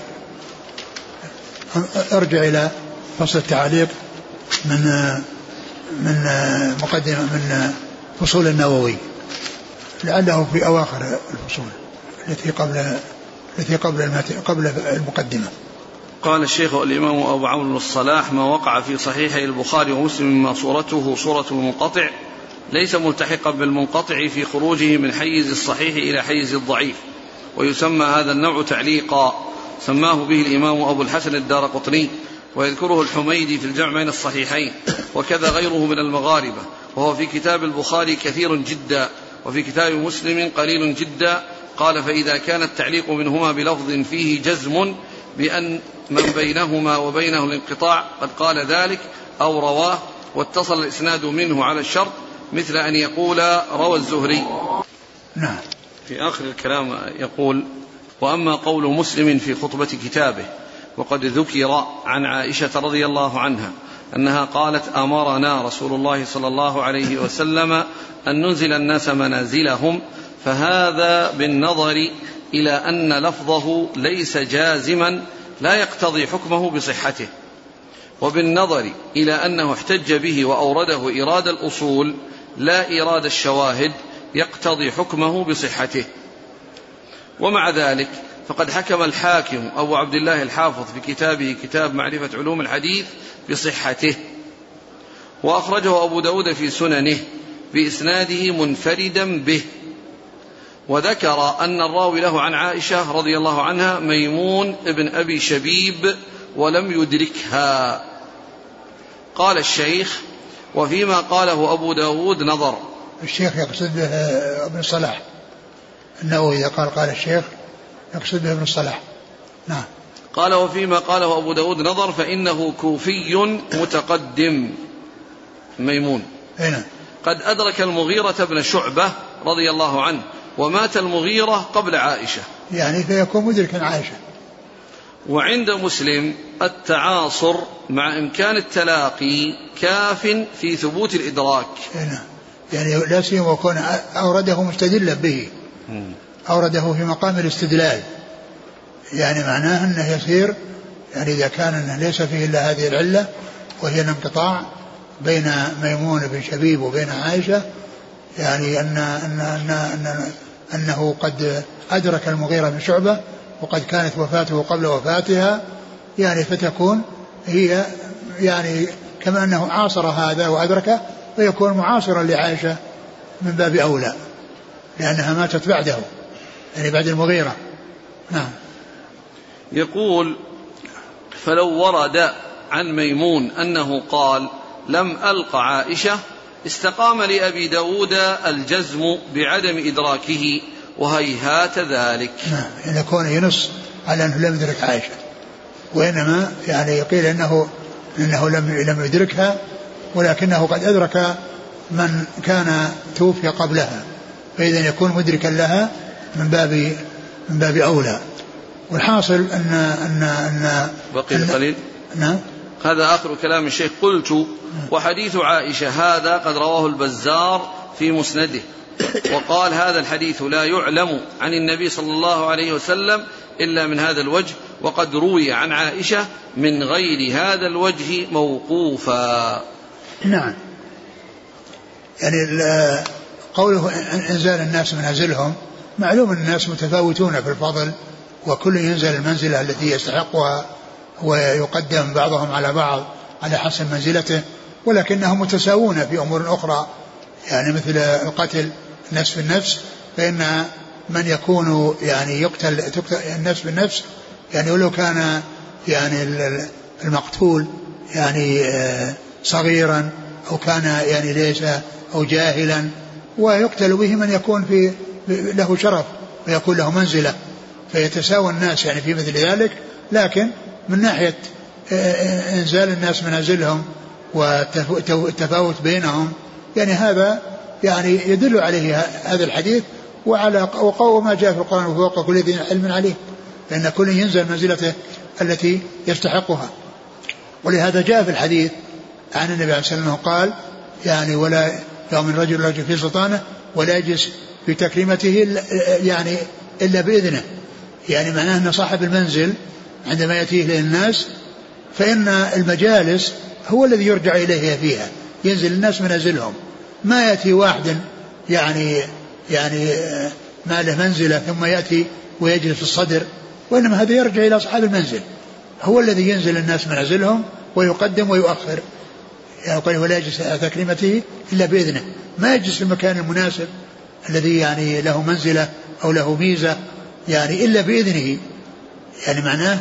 ارجع إلى فصل التعليق من من مقدمة من فصول النووي، لعله في أواخر الفصول التي قبل التي قبل قبل المقدمة. قال الشيخ الإمام أبو عمرو بن الصلاح ما وقع في صحيح البخاري ومسلم مما صورته صورة المنقطع ليس ملتحقا بالمنقطع في خروجه من حيز الصحيح إلى حيز الضعيف، ويسمى هذا النوع تعليقا، سماه به الإمام أبو الحسن الدارقطني، ويذكره الحميدي في الجمع بين الصحيحين، وكذا غيره من المغاربة، وهو في كتاب البخاري كثير جدا، وفي كتاب مسلم قليل جدا. قال فإذا كان التعليق منهما بلفظ فيه جزم بأن من بينهما وبينه الانقطاع قد قال ذلك أو رواه واتصل الإسناد منه على الشرط، مثل أن يقول روى الزهري. نعم. في آخر الكلام يقول وأما قول مسلم في خطبة كتابه وقد ذكر عن عائشة رضي الله عنها أنها قالت أمرنا رسول الله صلى الله عليه وسلم أن ننزل الناس منازلهم، فهذا بالنظر إلى أن لفظه ليس جازما لا يقتضي حكمه بصحته، وبالنظر إلى أنه احتج به وأورده إيراد الأصول لا إيراد الشواهد يقتضي حكمه بصحته. ومع ذلك فقد حكم الحاكم أبو عبد الله الحافظ في كتابه كتاب معرفة علوم الحديث بصحته، وأخرجه أبو داود في سننه بإسناده منفردا به، وذكر أن الراوي له عن عائشة رضي الله عنها ميمون ابن أبي شبيب ولم يدركها. قال الشيخ وفيما قاله أبو داود نظر. الشيخ يقصد به ابن الصلاح، أنه إذا قال قال الشيخ يقصد به ابن الصلاح. نعم. قال وفيما قاله أبو داود نظر فإنه كوفي متقدم ميمون هنا. قد أدرك المغيرة بن شعبة رضي الله عنه، ومات المغيرة قبل عائشة، يعني فيكون مدركا عائشة. وعند مسلم التعاصر مع إمكان التلاقي كاف في ثبوت الإدراك. هنا. يعني لا سيما وكون أورده مستدلا به، أورده في مقام الاستدلال، يعني معناه أنه يصير، يعني إذا كان أنه ليس فيه إلا هذه العلة وهي الانقطاع بين ميمون بن شبيب وبين عائشة، يعني أن أن أن أن أنه قد أدرك المغيرة بن شعبة وقد كانت وفاته قبل وفاتها، يعني فتكون هي يعني كما أنه عاصر هذا وأدركه فيكون معاصرا لعائشة من باب أولى، لأنها ماتت بعده، يعني بعد المغيرة. نعم. يقول فلو ورد عن ميمون أنه قال لم ألق عائشة استقام لأبي داود الجزم بعدم إدراكه، وهيهات ذلك. نعم. إن يكون ينص على أنه لم يدرك عائشة، وإنما يعني يقيل أنه إنه لم لم يدركها، ولكنه قد أدرك من كان توفي قبلها، فإذا يكون مدركا لها من باب من باب أولى. والحاصل أن أن أن بقي القليل. نعم. هذا آخر كلام الشيخ. قلت وحديث عائشة هذا قد رواه البزار في مسنده، وقال هذا الحديث لا يعلم عن النبي صلى الله عليه وسلم إلا من هذا الوجه، وقد روي عن عائشة من غير هذا الوجه موقوفا. نعم. يعني قوله انزال الناس منازلهم، معلوم أن الناس متفاوتون في الفضل، وكل ينزل المنزلة التي يستحقها ويقدم بعضهم على بعض على حسب منزلته، ولكنهم متساوون في أمور أخرى، يعني مثل القتل النفس بالنفس، فإن من يكون يعني يقتل النفس بالنفس يعني ولو كان يعني المقتول يعني صغيرا أو كان يعني ليس أو جاهلا، ويقتل به من يكون في له شرف ويكون له منزلة، فيتساوى الناس يعني في مثل ذلك. لكن من ناحية انزال الناس منازلهم والتفاوت بينهم، يعني هذا يعني يدل عليه هذا الحديث، وعلى وقوة ما جاء في القرآن وفوق كل ذي علم عليه، فإن كل ينزل منزلته التي يستحقها. ولهذا جاء في الحديث عن النبي عليه الصلاة والسلام قال يعني ولا يؤمن رجل رجل في سلطانه ولا يجلس في تكريمته يعني إلا بإذنه، يعني معناه أن صاحب المنزل عندما يأتيه إلى الناس فإن المجالس هو الذي يرجع إليه فيها، ينزل الناس منازلهم، ما يأتي واحد يعني يعني ما له منزلة ثم يأتي ويجلس في الصدر، وإنما هذا يرجع إلى أصحاب المنزل، هو الذي ينزل الناس منازلهم ويقدم ويؤخر، يعني ولا يجلس على تكريمته إلا بإذنه، ما يجلس في المكان المناسب الذي يعني له منزلة أو له ميزة يعني إلا بإذنه، يعني معناه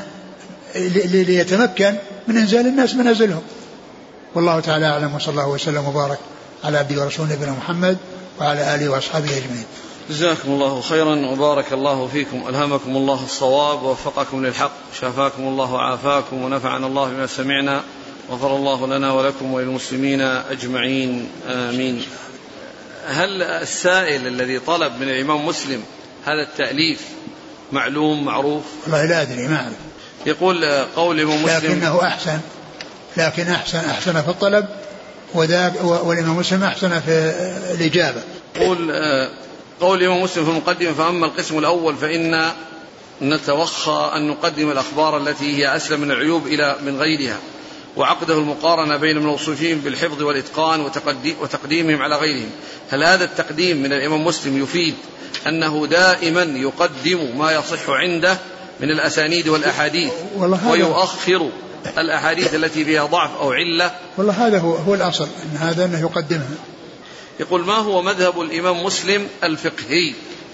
ليتمكن من إنزال الناس منازلهم. والله تعالى أعلم، وصلى الله وسلم وبارك على عبده ورسوله نبينا محمد وعلى آله وأصحابه أجمعين. جزاكم الله خيرا وبارك الله فيكم، ألهمكم الله الصواب ووفقكم للحق، شافاكم الله وعافاكم، ونفعنا الله بما سمعنا، غفر الله لنا ولكم وللمسلمين أجمعين، آمين. هل السائل الذي طلب من الإمام مسلم هذا التأليف معلوم معروف؟ والله لا أدري ما أعرف. يقول قول الإمام مسلم لكنه أحسن، لكن أحسن أحسن في الطلب، وذاك والإمام مسلم أحسن في الإجابة. قول قول الإمام مسلم في المقدمة: فأما القسم الأول فإن نتوخى أن نقدم الأخبار التي هي أسلم من العيوب إلى من غيرها، وعقده المقارنة بين الموصوفين بالحفظ والإتقان وتقديمهم على غيرهم. هل هذا التقديم من الإمام مسلم يفيد أنه دائما يقدم ما يصح عنده من الأسانيد والأحاديث ويؤخر الأحاديث التي فيها ضعف أو علة؟ والله هذا هو, هو الأصل، أن هذا أنه يقدمها. يقول: ما هو مذهب الإمام مسلم الفقهي؟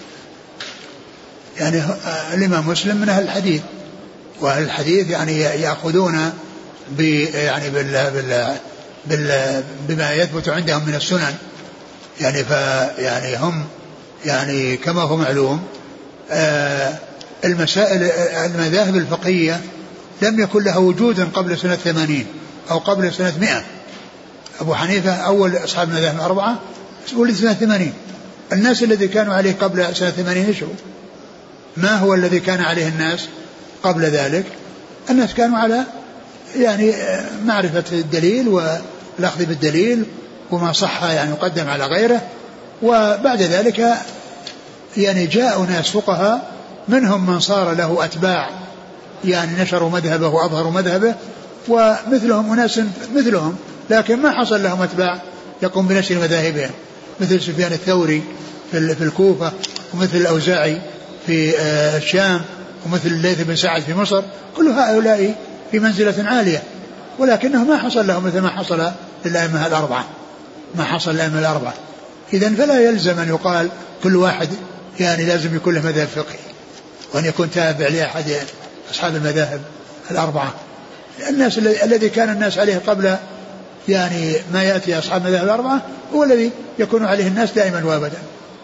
يعني الإمام مسلم من أهل الحديث، وأهل الحديث يعني يأخذون يعني بال بال بال بما يثبت عندهم من السنن، يعني فيعني هم يعني كما هو معلوم آه المسائل المذاهب الفقهية لم يكن لها وجودا قبل سنة ثمانين أو قبل سنة مئة. أبو حنيفة أول أصحاب المذاهب الأربعة ولد سنة ثمانين. الناس الذي كانوا عليه قبل سنة ثمانين إيش هو؟ ما هو الذي كان عليه الناس قبل ذلك؟ الناس كانوا على يعني معرفة الدليل والأخذ بالدليل وما صح يعني يقدم على غيره. وبعد ذلك يعني جاء ناس فقهاء منهم من صار له أتباع يعني نشروا مذهبه وأظهروا مذهبه، ومثلهم أناس مثلهم لكن ما حصل لهم أتباع يقوم بنشر مذاهبهم، مثل سفيان الثوري في الكوفة، ومثل الأوزاعي في الشام، ومثل الليث بن سعد في مصر. كل هؤلاء في منزلة عالية، ولكنه ما حصل لهم مثل ما حصل للأئمة الأربعة ما حصل للأئمة الأربعة. إذن فلا يلزم أن يقال كل واحد يعني لازم يكون له مذهب فقهي وأن يكون تابع لأحد أصحاب المذاهب الأربعة. الناس الذي كان الناس عليه قبل يعني ما يأتي أصحاب المذاهب الأربعة هو الذي يكون عليه الناس دائما وابدا.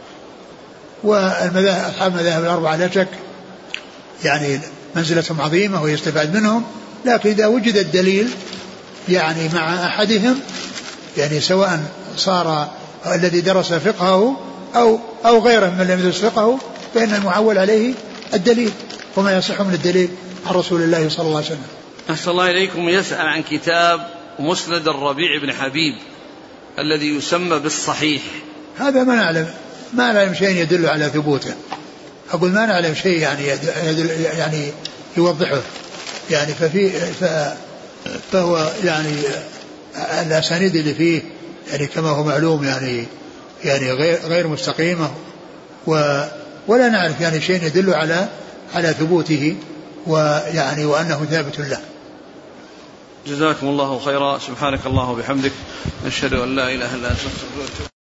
والمذاهب أصحاب المذاهب الأربعة لا شك يعني منزلتهم عظيمة ويستفاد منهم، لكن إذا وجد الدليل يعني مع أحدهم يعني سواء صار الذي درس فقهه أو أو غيره من لم يدرس فقهه، فإن المعول عليه الدليل وما يصح من الدليل عن رسول الله صلى الله عليه وسلم. أحسن الله إليكم. يسأل عن كتاب مسند الربيع بن حبيب الذي يسمى بالصحيح. هذا ما نعلم ما نعلم شيء يدل على ثبوته. أقول ما نعلم شيء يعني يدل يعني يوضحه يعني ففي فهو يعني الأسانيد اللي فيه يعني كما هو معلوم يعني يعني غير غير مستقيمة، ولا نعرف يعني شيء يدل على على ثبوته ويعني وأنه ثابت له. جزاكم الله خيرا. سبحانك الله وبحمدك، نشهد أن لا إله إلا أنت.